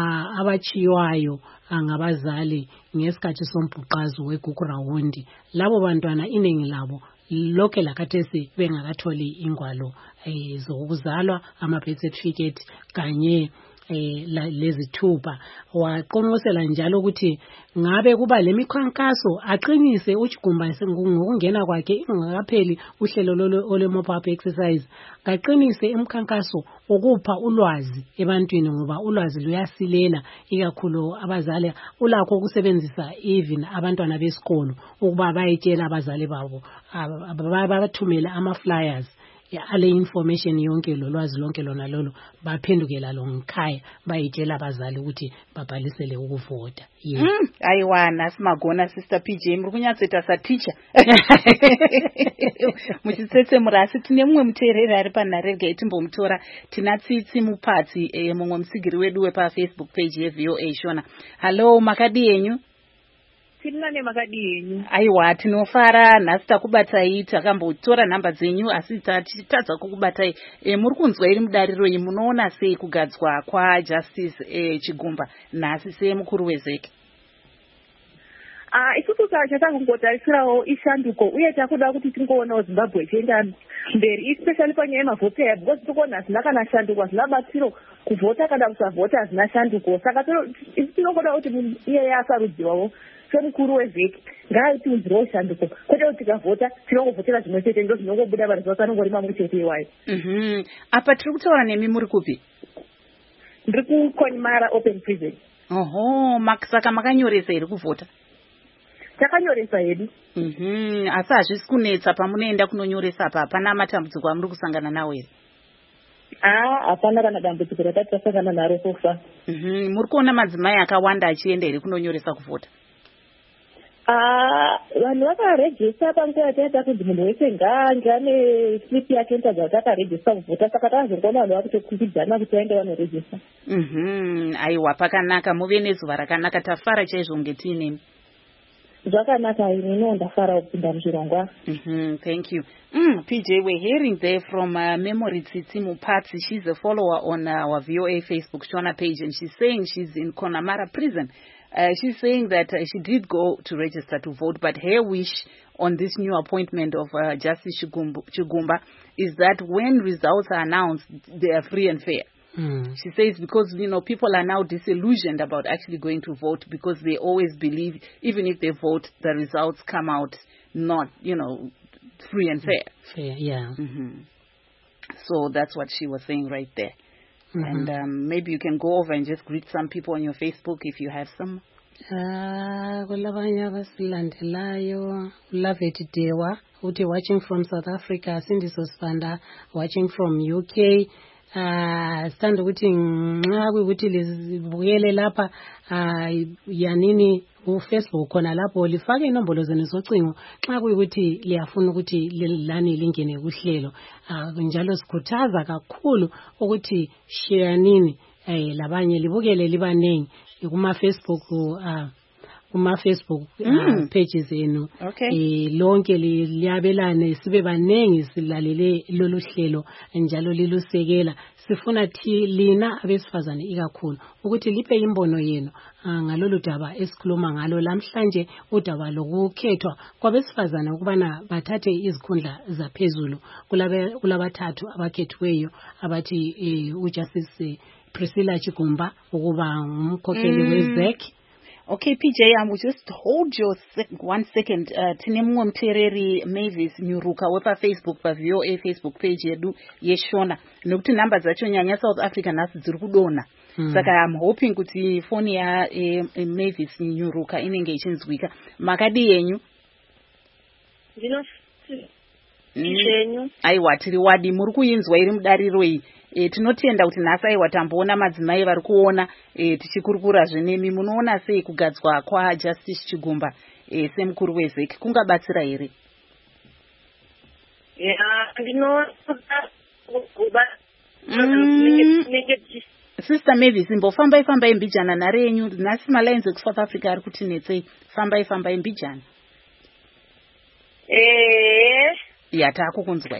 abachiwayo angabazali ngesikhathi sombhuqazo weGugurawundi labo bantwana iningi labo lokho lakathesi bengakatholi ingwalo zokuzalwa ama birth certificate kanye eh lezithupha waqonqosela njalo ukuthi ngabe kuba lemikhankaso aqinise uChigumba ngokungena kwakhe ingakapheli uhlelo lole mop up exercise kaqinise imikhankaso ukupha ulwazi ebantwini ngoba ulwazi luyasilela ikakhulu abazali ulakho ukusebenzisa even abantwana besikolo ukuba bayitshela abazali babo abathumela ama flyers ya ale information yonke lolwazi lonke lona lolo baphendukela lo ngikhaya bayitshela abazali ukuthi babhalisele ukuvota yeah mm, ayiwana simagona sister P J muri kunyatseta sa teacher muchitsetse murasi tine mumwe muteereri ari panharega itimbomtora tina tsitsi mupatsi eh, mumwe musigiri wedu wepa Facebook page ye V O A shona hello makadi yenyu Tinane makadi yenyu. Aiwa tinofara nhasi takubatai takambotora namba dzenyu asi tachitadza kukubatai e, muri kunzwa iri mudariro iyi munoona sei kugadzwa kwa Justice e, Chigumba nhasi semukuru wezeki. Ah isusu tachatanga kungotarisirawo ishanduko uye takuda kuti tingoona Zimbabwe ichienda mberi especially panyaya yemavhota yayo because tikuona hazina kana shanduko hazina batsiro kuvhota kana kusavhota hazina shanduko saka tinogoda kuti iyeye asarudzirwawo semukuru wezeki ngaitiunzirewo shanduko kwete kuti tikavhota tinongovhotera zvimwe chete ndo zvinongobuda vari zvose anongori mamwe chete iwayo. Mhm apa tiri kutaura nemi muri kupi? Ndiri kuKonimara open prison. Oho saka makanyoresa iri kuvhota? Takanyoresa hedu. Mhm asi hazvisi kunetsa pamunoenda kunonyoresa apa hapana matambudziko amuri kusangana nawo here? Ah hapana kana dambudziko ratati tasangana naro sofa. Mhm muri kuona madzimai akawanda achienda here kunonyoresa kuvhota? Ah vanhu vakarejista panguva yataita kuti munhu wese ngaange ane slip yake ntadza kuti akarejista kuvhota saka tazongoona vanhu vakutokumbidzana kuti vaende vanorejista. Mhm aiwa pakanaka muve nezuva rakanaka tafara chaizvo kunge tiinemi. Zvakanaka ino ndafara kupinda muchirongwa. Mhm thank you. Mm, P J, we're hearing there from uh, Memory Tsitsi Mupatsi. She's a follower on uh, our V O A Facebook Shona page and she's saying she's in Connemara prison. Uh, she's saying that uh, she did go to register to vote, but her wish on this new appointment of uh, Justice Chigumba is that when results are announced, they are free and fair. Mm. She says because, you know, people are now disillusioned about actually going to vote because they always believe even if they vote, the results come out not, you know, free and fair. Fair, yeah. Mm-hmm. So that's what she was saying right there. Mm-hmm. And um, maybe you can go over and just greet some people on your Facebook if you have some. Ah, kulabanye abasilandelayo Laveti Dewa uthi watching from South Africa, Cindy Sosfanda watching from U K. Ah, sithanda ukuthi nxa kuyukuthi libukele lapha yanini uFacebook khona lapho lifake inombolo zenu zocingo nxa kuyukuthi liyafuna ukuthi lani lingene kuhlelo. Njalo sikhuthaza kakhulu ukuthi share nini eh labanye libukele libanengi kuma Facebook uh kuma Facebook uh, mm. pages enu. Okay. Eh lonke liyabelane sibe banengi silalele lolu hlelo njalo lilusekela. Sifuna thi lina abesifazane ikakhulu ukuthi lipe imbono yenu ngalolu daba esikhuluma ngalo lamhlanje, udaba lokukhethwa kwabesifazane ukubana bathathe izikhundla zaphezulu kulabathathu abakhethiweyo abathi uJustice Priscilla Chigumba ukuba ngumkhokheli weZEC. Okay, P J, I um, will just hold your sec- one second. Uh, Tinemwe Mtereri Mavis Nyuruka wepa Facebook pa V O A Facebook page yedu yeshona. Nokuti number zacho nyanya South Africa nasi ziri kudona. Mm. Saka I'm hoping kuti phone ya eh, eh, Mavis Nyuruka inenge ichinzwika. Makadi yenyu? Ndino yenyu. Aiwa tiri wadi muri kuyinzwa iri mudariro iyi. E, tinotenda kuti nhasi aiwa tamboona madzimai vari kuona e, tichikurukura zvenemi. Munoona sei kugadzwa kwaJustice Chigumba e, semukuru weZEC kungabatsira here? Yeah, ndinoona kuba Sister Mavis, imbofambai fambai mbijana nhare yenyu. Nhasi malines ekuSouth Africa ari kutinetsei. Fambai fambai mbijana. Eh. Ya taakukunzwa.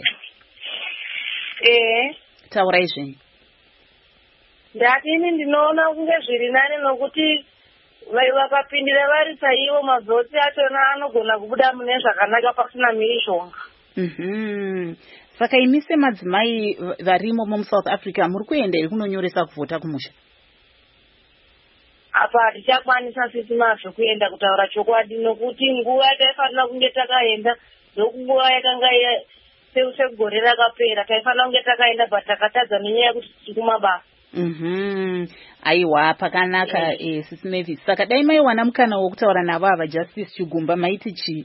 Eh. Taurai zvenyu. Ndatini ndinoona kunge zviri nane nokuti vakapindira vari saivo mazoti achona anogona kubuda mune zvakanaka pasina mhirizhonga. Mhm. Saka imi semadzimai varimo muSouth Africa muri kuenda here kunonyoresa kuvhota kumusha? Apa hatichakwanisa sisi mazvo kuenda kutaura chokwadi nokuti nguva taifanira kunge takaenda ndokunguva yakanga segore rakapera taifanira kunge takaenda but takatadza nenyaya yekuti tiri kumabasa. Mhm. Aiwa pakanaka eh Sisi Mavis. Saka dai maiwana mukana wokutaura navo ava Justice Chigumba maiti chi?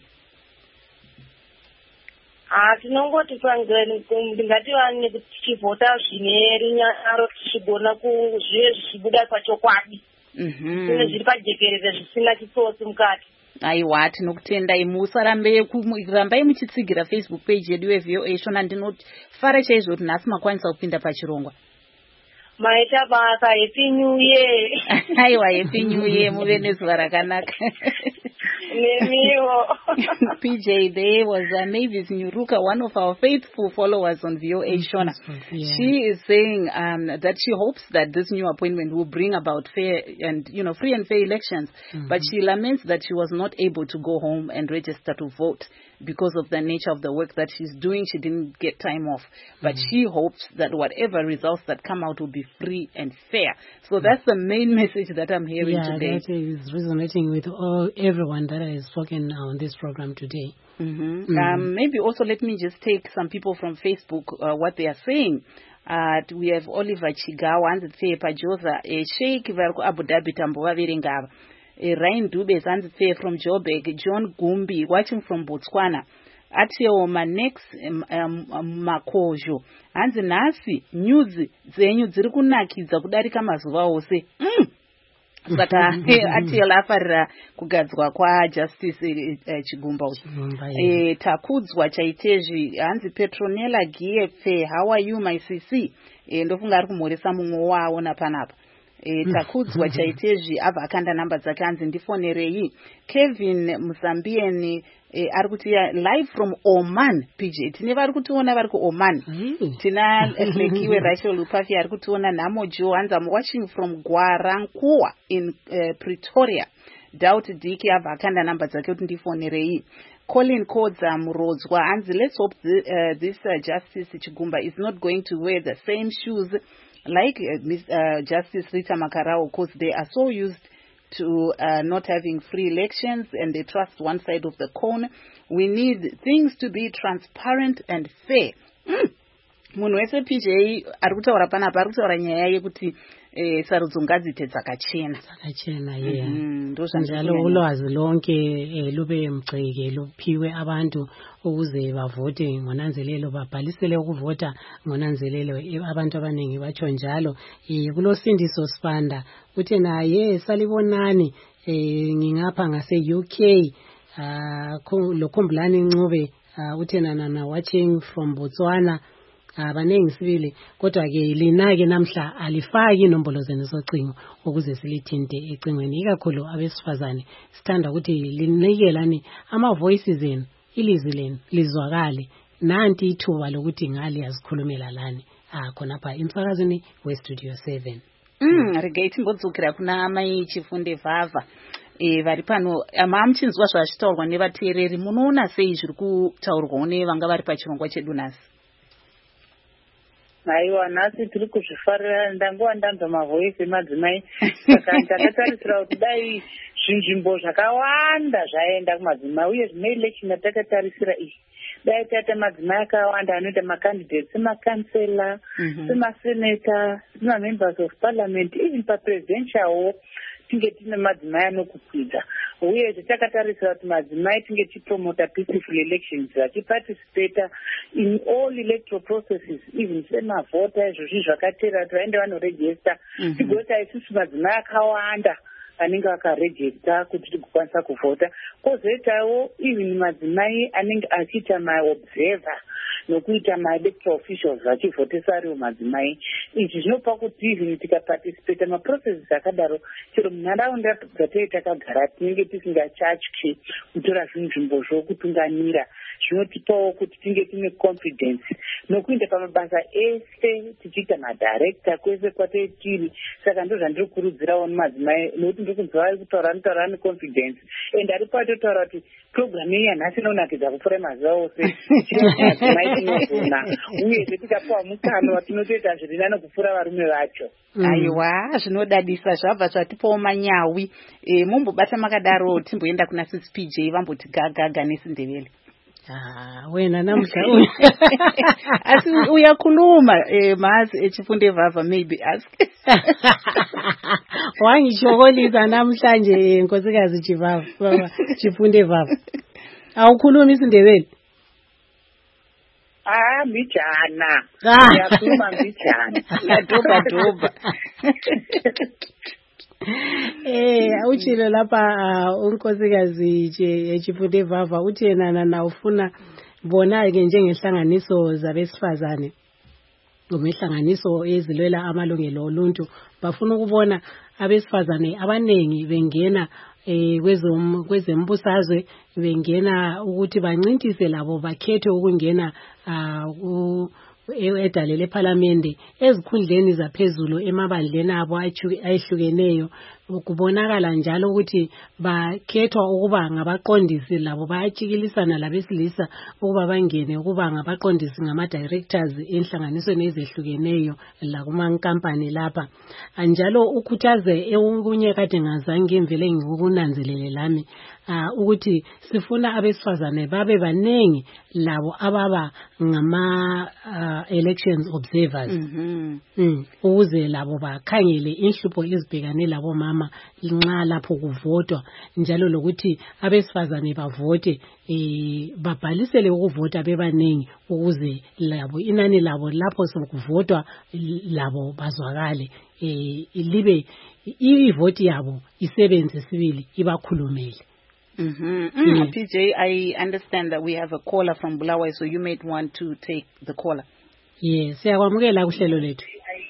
Ah, tinongoti pangani ndingati vane kuti tichivhota zvine rinyaro tichigona kuzviye zvichibuda pachokwadi. Mhm. Kune zviri pajekerere zvisina chitsotsi mukati. Aiwa tinokutendai musarambe kurambai muchitsigira Facebook page yedu yeV O A shona ndinoti fara chaizvo kuti nhasi makwanisa kupinda pachirongwa. Maita basa happy new year. Aiwa happy new year muve nezuva rakanaka. Nemiwo. P J, there was uh, Mavis Nyuruka, one of our faithful followers on V O A Shona. Yeah. She is saying um, that she hopes that this new appointment will bring about fair and, you know, free and fair elections. Mm-hmm. But she laments that she was not able to go home and register to vote because of the nature of the work that she's doing. She didn't get time off. But mm-hmm. she hopes that whatever results that come out will be free and fair. So mm-hmm. that's the main message that I'm hearing yeah, today. Yeah, that is resonating with all everyone that has spoken on this program today. Mm-hmm. Mm-hmm. Um, maybe also let me just take some people from Facebook, uh, what they are saying. Uh, we have Oliver Chigawa, and the Pajosa, a Sheikh Varko Abu Dhabi Tambova Viringava, a Ryan Dubes, and the from Joburg, John Gumbi, watching from Botswana. Atio Manex Makojo, and the Nasi news, zenyu dziri kunakidza kudarika mazuva ose. Mm. Saka ati lafarira kugadzwa kwa Justice uh, Chigumba. E, takudzwa chaitezvi hanzi Petronella Giepfe, how are you my C C? E, ndofunga ari kumhoresa mumwe waona panapa. E, takudzwa chaitezvi abva akanda namba dzake hanzi ndifonerei. Kevin Mzambieni e, ari kuti live from Oman. P J tine vari kutiona vari kuOman. Mm. Tina Lekiwe Rachel Lupafi ari kutiona Namo Joe hanzi I'm watching from Guarankuwa in uh, Pretoria. Doubt Diki abva akanda namba dzake kuti ndifonerei. Colin Kodza Murodzwa, and let's hope the, uh, this uh, Justice Chigumba is not going to wear the same shoes like uh, Miss, uh, Justice Rita Makarao, because they are so used to uh, not having free elections and they trust one side of the coin. We need things to be transparent and fair. Mm. Munhu wese P J ari kutaura panapa ari kutaura nyaya yekuti sarudzo ngadzite dzakachena dzakachena yeah njalo ulwazi lonke lube mgceke luphiwe abantu ukuze bavote ngonanzelelo babhalisele ukuvota ngonanzelelo. Abantu abaningi batsho njalo kulosindiso Sibanda uthi naye salibonani ngingapha ngase U K lokhumbulani Ncube uthi nana watching from Botswana abanengi sibili kodwa ke lina ke namhla alifaki inombolo zenu zocingo ukuze silithinte ecingweni ikakhulu abesifazane sithanda ukuthi linikelani ama voices enu ilizwi lenu lizwakale nanti ithuba lokuthi ngali yazikhulumela lani ah khona pha emsakazweni we Studio seven. Mm regate mbodzukira kuna mai Chifunde Vava eh vari pano amamchinzwa zvashitaurwa nevateereri munoona sei zviri kutaurwa nevanga vari pachirongwa chedu nhasi? Aiwa nhasi tiri kuzvifarira ndangowa ndanzwa mavoisi emadzimai saka ndakatarisira kuti dai zvinzvimbo zvakawanda zvaenda kumadzimai uye zvine election yatakatarisira iyi dai taita madzimai akawanda anoita macandidates semakansela semasenata semamembers of parliament even papresidential tinge tine madzimai anokukwidza uye takatarisira kuti madzimai tinge tipromota peaceful elections vachiparticipata in all electoral processes even semavhota izvozvi zvakatera kuti vaende vanoregista tigoita isusu madzimai akawanda anenge akaregista kuti tigokwanisa kuvhota kwozoitawo even madzimai anenge achiita maobserver nokuita maelectoral officials vachivhotesa ariwo madzimai. Izvi zvinopa kuti even tikaparticipata maprocesses akadaro chero munharaunda dzatei takagara tinenge tisingachatyi kutora zvinhu zvimbozvo kutungamira zvinotipawo kuti tinge tine confidence nokuenda pamabasa ese tichiita madirector kwese kwatei tiri. Saka ndo zvandiri kurudzirawo madzimai nokuti ndiri kunzwa vari kutaura anotaura neconfidence and ari patotaura kuti program iyi yanhasi inonakidza kupfuura mazuva ose madzimai tinogona uyezve tikapiwa mukana watinotoita zviri nani kupfuura varume vacho. Aiwa zvinodadisa zvabva zvatipawo manyawi mumbobata makadaro timboenda kuna Sisi P J vamboti gagaga neSindebele. Ah wena namhla asi uyakhuluma eh mazi Chifunde Vava maybe ask wangishokolisa namhlanje nkosikazi Chivava baba Chifunde Vava awukhuluma iSindebele? Ah mijana yakhuluma mijana yadoba doba. Eh uchilo lapha unkosikazi Chifunde Vava uthi yena na ufuna bona ke njengehlanganiso zabesifazane ngomehlanganiso ezilwela amalungelo oluntu bafuna ukubona abesifazane abanengi bengena eh kwezom kwezembusazwe bengena ukuthi bancintise labo bakhethe ukungena ku edalele eParliament ezikhundleni zaphezulu emabandleni abo ayihlukeneyo. Kubonakala njalo ukuthi bakhethwa ukuba ngabaqondisi labo bayatshikilisana labesilisa ukuba bangene ukuba ngabaqondisi ngama directors enhlanganisweni ezehlukeneyo la kuma company lapha. Njalo ukhuthaze okunye kade ngazange ngivele ngikunanzelele lami ukuthi sifuna abesifazane babe banengi labo ababa ngama uh, elections observers mhm mm ukuze labo bakhangele inhlupho ezibhekane labo mama nxa lapho kuvotwa njalo lokuthi abesifazane bavote eh babhalisele ukuvota bebanengi ukuze labo inani labo lapho sokuvotwa labo bazwakale eh libe ivoti yabo isebenze sibili ibakhulumele. Mhm mm P J, I understand that we have a caller from Bulawayo, so you might want to take the caller. Yes, siyakwamukela kuhlelo lethu.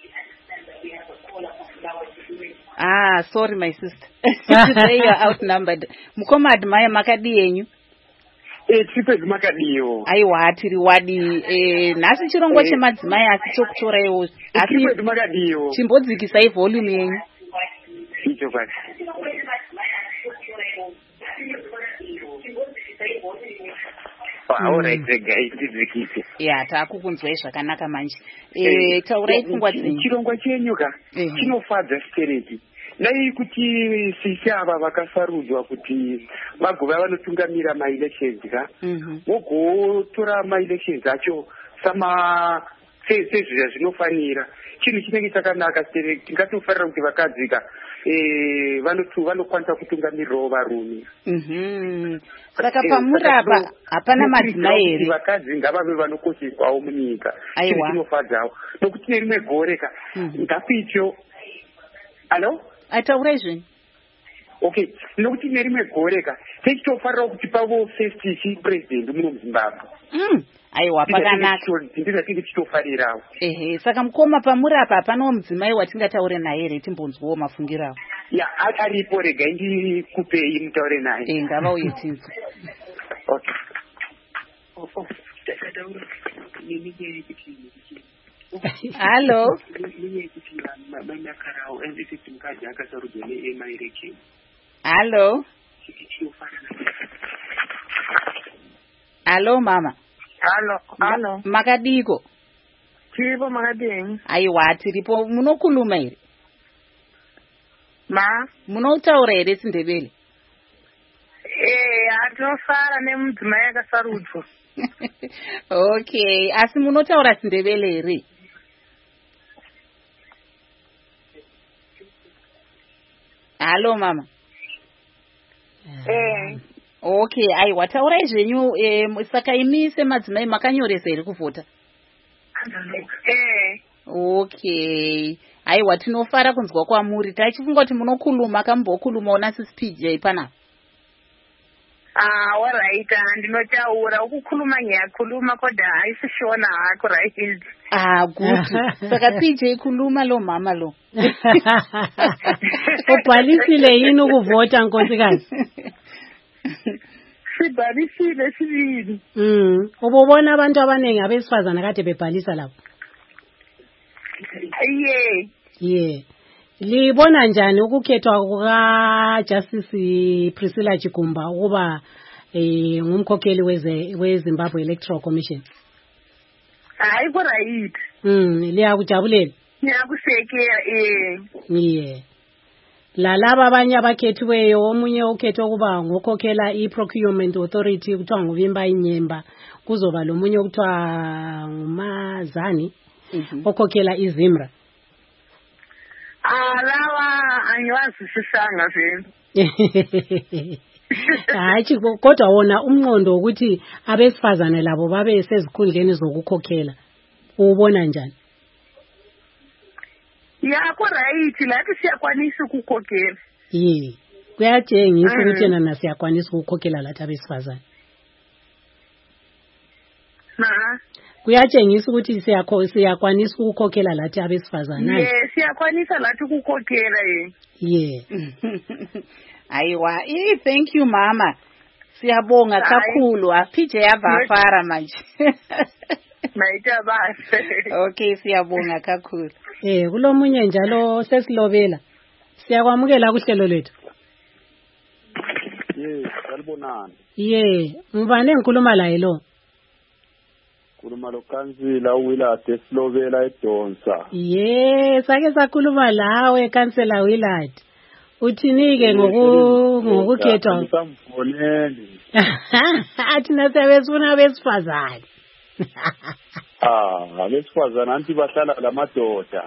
Ah, sorry my sister. Today you are outnumbered. Mukoma admire makadi yenyu. Eh chipe makadiyo. Aiwa tiri wadi eh nasi chirongwa chemadzimai asi chokutora iwo. Asi chipe makadiyo. Chimbodzikisa volume yenyu. Icho basi. alright guys ndizikite ya takukunzwai zvakanaka manje eh taurai pfungwa dzenyu chirongwa chenyu ka chinofadza stereki dai kuti sisi ava vakasarudzwa kuti vagova vanotungamira maelections ka vogotora maelections acho sama sezvizva zvinofanira chinhu chinenge chakanaka stereki ngatofarira kuti vakadzika eh vanokwanisa kutungamirirawo varume saka pamurapa hapana madzimai here vakadzi ngavave vanokosheswawo munyika chinhu chinofadzawo nokuti nerimwe gore ka ngakuityo alo ataurai zvini okay nokuti nerimwe gore ka tichitofarira kuti pavo first president muno muzimbabwe aiwa pakanaka ndizvo tichitofarirawo ehe saka mukoma pamurapa hapanawo mudzimai watingataure naye here timbonzwawo mafungiro avo ya aripo regai ndikupei mutaure naye e ngavauye tinzwa okay halo halo halo mama halo halo makadiko tiripo makadini aiwa tiripo munokhuluma here ma munotaura here sindebele eh atinofara nemudzimai akasarudzwa okay asi munotaura sindebele here halo mama eh okay aiwa taurai zvenyu eh, saka imi semadzimai makanyoresa here kuvhota eh okay aiwa tinofara kunzwa kwamuri taichifunga kuti munokhuluma kambokhulumawo nasisi P J panapa ah alright ndinotaura ukukhuluma ngiyakhuluma kodwa ayisishona hako right ah good saka P J khuluma lo mama lo ubhalisile yini ukuvota nkosikazi sibhalisile sibili mm ubobona abantu abanengi abesifazana kade bebhalisa lapho yeah yeah libona njani ukukhethwa kuka Justice Priscilla Chigumba ukuba eh ngumkhokheli weze weZimbabwe Electoral Commission hayi ko right mm liyakujabulela ngiyakusekela eh yeah la laba abanye abakhethiweyo omunye ukhethwe ukuba ngokhokhela iProcurement Authority kuthiwa nguvimba inyemba kuzoba lomunye okuthiwa ngumazani okhokhela iZimra alawa angiwazisisanga vele hayi kodwa wona umnqondo ukuthi abesifazane labo babe sezikhundleni zokukhokhela ubona njani yakho right lathi siyakwanisa ukukhokhela yeah kuyatshengisa ukuthi yena nasiyakwanisa ukukhokhela lathi abesifazane na kuyatshengisa ukuthi siyakho siyakwanisa ukukhokhela lathi abesifazane yes siyakwanisa lathi ukukhokhela eh yeah aiwa eh thank you mama siyabonga kakhulu aphije yavafara manje maita base okay siyabonga kakhulu eh kulomunye njalo sesilobela siyakwamukela kuhlelo lethu yes salibonani yeah ngubane ngikhuluma la yilo khuluma lo kansila uWillard esilobela eDonsa yeah sake sakhuluma lawe kansela Willard uthinike ngoku ngokukhethwa samfoneli athi nasebesifuna besifazane ah abesifazane anti bahlala lamadoda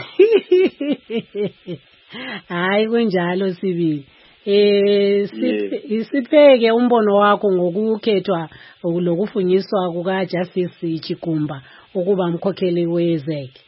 hayi kunjalo sibili eh sipheke umbono wakho ngokukhethwa lokufunyiswa kuka Justice Chigumba ukuba umkhokheli wezeke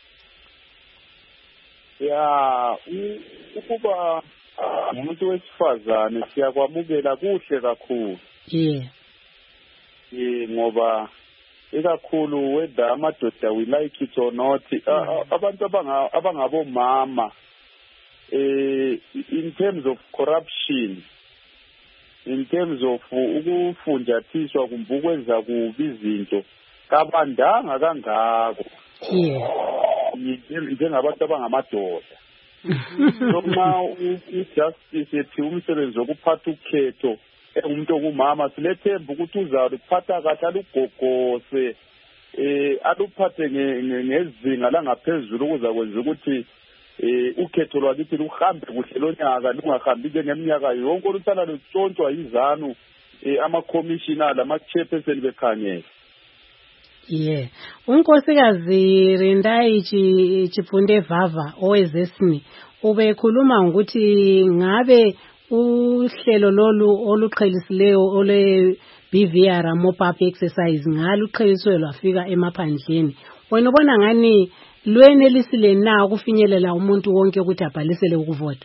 ya ukuba umuntu wesifazane siyakwamukela kuhle kakhulu yeah eh ngoba ikakhulu whether amadoda we like it or not abantu abangabomama eh in terms of corruption in terms of ukufunjathiswa kumbe ukwenza kubi izinto kabandanga kangako yeah njengabantu abangamadoda so now ujustice ethi umsebenzi wokuphatha ukhetho engumuntu ongumama silethemba ukuthi uzaluphatha kahle alugogose eh aluphathe ngezinga langaphezulu ukuza kwenza ukuthi eh ukhetho lwakithi luhambe kuhle lonyaka lungahambi njengeminyaka yonke oluhlala lutshontshwa yizanu eh ama commissioner lama chairperson bekhangela. Yeah. Unkosikazi Rindai Chifunde Vava owezesini ubekhuluma ukuthi ngabe uhlelo lolu oluqhelisileyo ole B V R mop-up exercise ngaluqheliswe lwafika emaphandleni. Wena ubona ngani lwenelisile na ukufinyelela umuntu wonke ukuthi abhalisele ukuvota?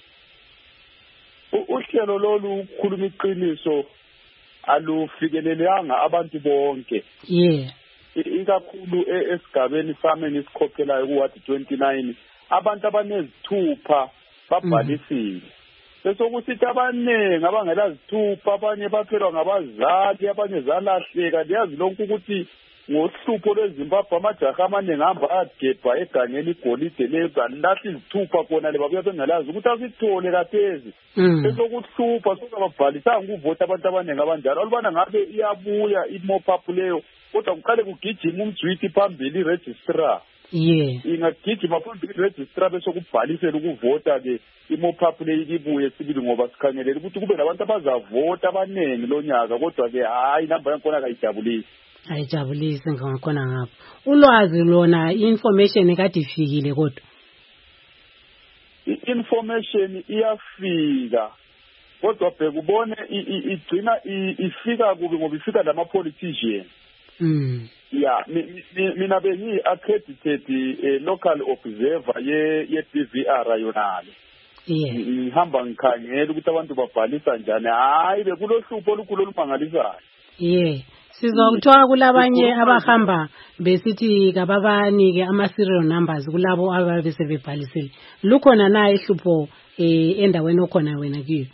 Uhlelo lolu ukukhuluma iqiniso alufikelelanga abantu bonke. Yeah. Ikakhulu esigabeni sami esikhokhelayo ku ward twenty-nine abantu abanezithupha babhalisile. Bese kusithi abaningi abangela zithupha abanye baphelwa ngabazali abanye zalahleka liyazi lonke ukuthi ngohlupho lweZimbabwe amajaha amaningi hamba agebha egangeni igolide leza lathi izithupha khona lebabuya bengalazi ukuthi asithole kathezi. Bese kuhlupha sokubabhalisanga ukuvota abantu abaningi abanjalo alubana ngabe iyabuya imop-up leyo kodwa kuqale kugijima umjwiti phambili registrar. Yeah. Ingagijima phambili registrar bese kubhalisela ukuvota ke imop-up leyo ibuye sibili ngoba sikhangelela ukuthi kube nabantu abazavota abaningi lonyaka kodwa ke hayi namba yakhona kayijabulisi. Ayijabulisi ngakhona ngapha. Ulwazi lona information ekade ifikile kodwa. Information iyafika. Kodwa bheka ubone igcina ifika kubi ngoba ifika lama politicians. Mm. Yeah, mina bengi accredited local observer ye ye B V R yonale. Yeah. Ngihamba ngikhangela ukuthi abantu babhalisa njani. Hayi bekulohlupho olukhulu olumangalisayo. Yeah. Sizokuthola kulabanye abahamba besithi kababanike ama serial numbers kulabo ababe sebebhalisile. Lukhona na ihlupho eh endaweni okhona wena kiyo?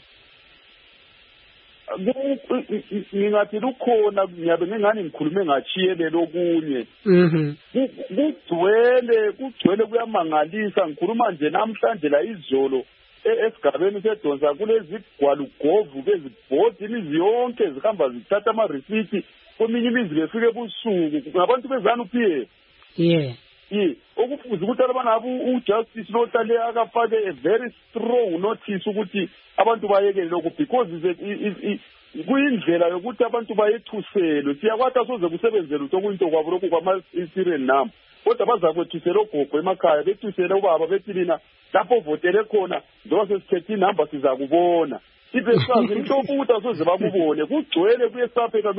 Ngingathi lukhona ngiyabe ngingani ngikhulume ngachiyelelo okunye. Mhm. Kugcwele kugcwele kuyamangalisa ngikhuluma nje namhlanje la izolo esigabeni sedonsa kulezi gwalogovu bezibhodi imizi yonke zihamba zithatha ama receipt kweminye imizi befike ebusuku ngabantu bezana uphiye. Yeah. Yeah, okufuze ukuthi abanabu ujustice lohlale akafake a very strong notice ukuthi abantu bayekele lokho because kuyindlela yokuthi abantu bayethuselwe siyakwathi soze kusebenzele ukuthi okuyinto kwabo lokho kwama serial number kodwa bazakwethusela ogogo emakhaya bethusele ubaba bethi lina lapho votele khona njengoba sesithethe inamba sizakubona ibe sazi inhloko ukuthi asoze bakubone kugcwele kuyesapheka.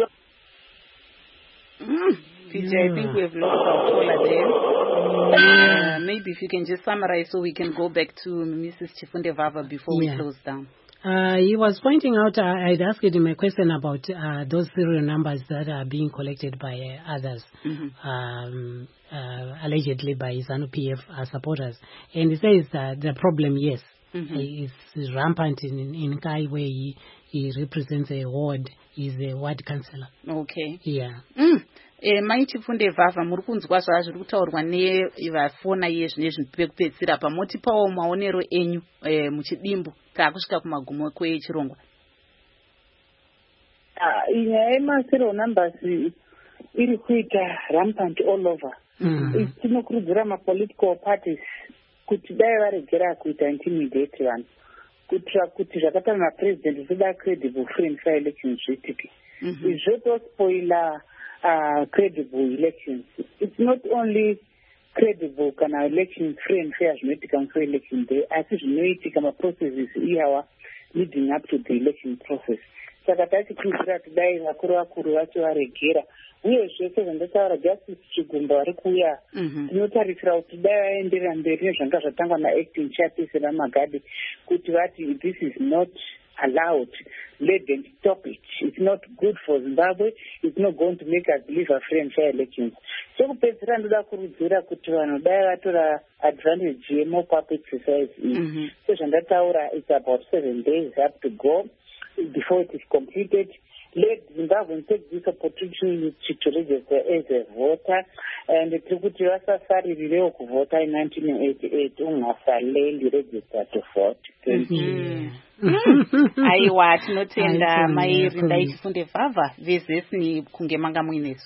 P J, I think we have lost our caller there. Uh, maybe if you can just summarize so we can go back to Missus Chifunde Vava before yeah. we close down. Uh, he was pointing out, uh, I'd asked him a question about uh, those serial numbers that are being collected by uh, others, mm-hmm. um, uh, allegedly by ZANU-P F uh, supporters. And he says that the problem, yes, mm-hmm. is rampant in, in, in Kai where he, he represents a ward, he's a ward councillor. Okay. Yeah. Mm. Eh mai Chifunde Vava muri kunzwa zvazviri kutaurwa nevafona yezvine zvinopedzisira pamoti pawo maonero enyu eh muchidimbu takusvika kumagumo kwechirongwa. Ah inyaya yemaserial numbers iri kuita rampant all over. Tinokurudzira ma-political parties kuti dai varegera kuita intimidate vanhu kuitira kuti zvakaita mapresident zvida credible free and fair elections zviitike. Zvotospoila Uh, credible elections. It's not only credible kana elections free and fair zvinoitika musi election day asi zvinoitika maprocesses iyawa leading up to the election process. Saka tachikurudzira kuti dai vakuru vakuru vacho varegera uyezve sezvandataura Justice Chigumba vari kuuya tinotarisira kuti dai vaenderera mberi nezvanga zvatangwa naacting chairperson Magadi kuti vati this is not allowed. Let them stop it. It's not good for Zimbabwe. It's not going to make us live a free and fair elections. So kupedzera ndoda kurudzira kuti vanhu dai vatora advantage yemop-up exercise iyi. So zvandataura it's about seven days up to go before it is completed. let Zimbabweans take this opportunity to register as a voter. And tiri kuti vasasaririrewo kuvhota in nineteen eighty-eight ungasaleli register to vote. Thank you. Aiwa tinotenda mai Rindai Chifunde Vava vezesini kunge manga muinesu.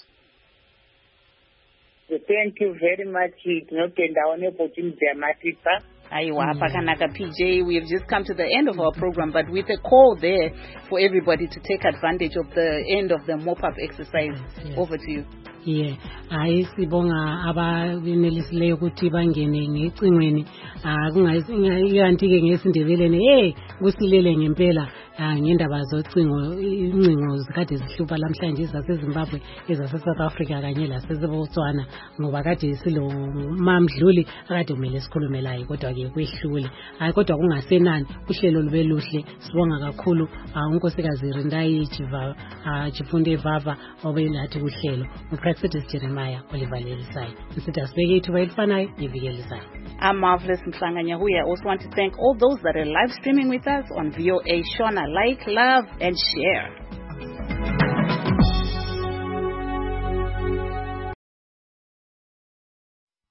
Thank you very much. Tinotenda one opportunity yamatipa. Aiwa pakanaka P J, we have just come to the end of our program, but with a call there for everybody to take advantage of the end of the mop-up exercise. Yes. Over to you. Yeah, hayi sibonga ababenelisileyo ukuthi bangene ngecingweni akungayiyanti ke ngesindebeleni hey kusilele ngempela ngendaba zocingo incingo zikade zihlupha lamhlanje zaseZimbabwe ezase South Africa kanye laseBotswana ngoba kade silo mamdluli akade kumele sikhulume laye kodwa ke kwehlule hayi kodwa kungasenani uhlelo lube luhle sibonga kakhulu unkosikazi Rindai Chifunde Vava obelathi uhlelo uPresidency Jeremiah Oliver Lelisai nsithi asibeke ithuba elifanayo ivikelisayo. I'm Marvelous Mhlanganya. I also want to thank all those that are live streaming with us on V O A Shona. Like, love, and share.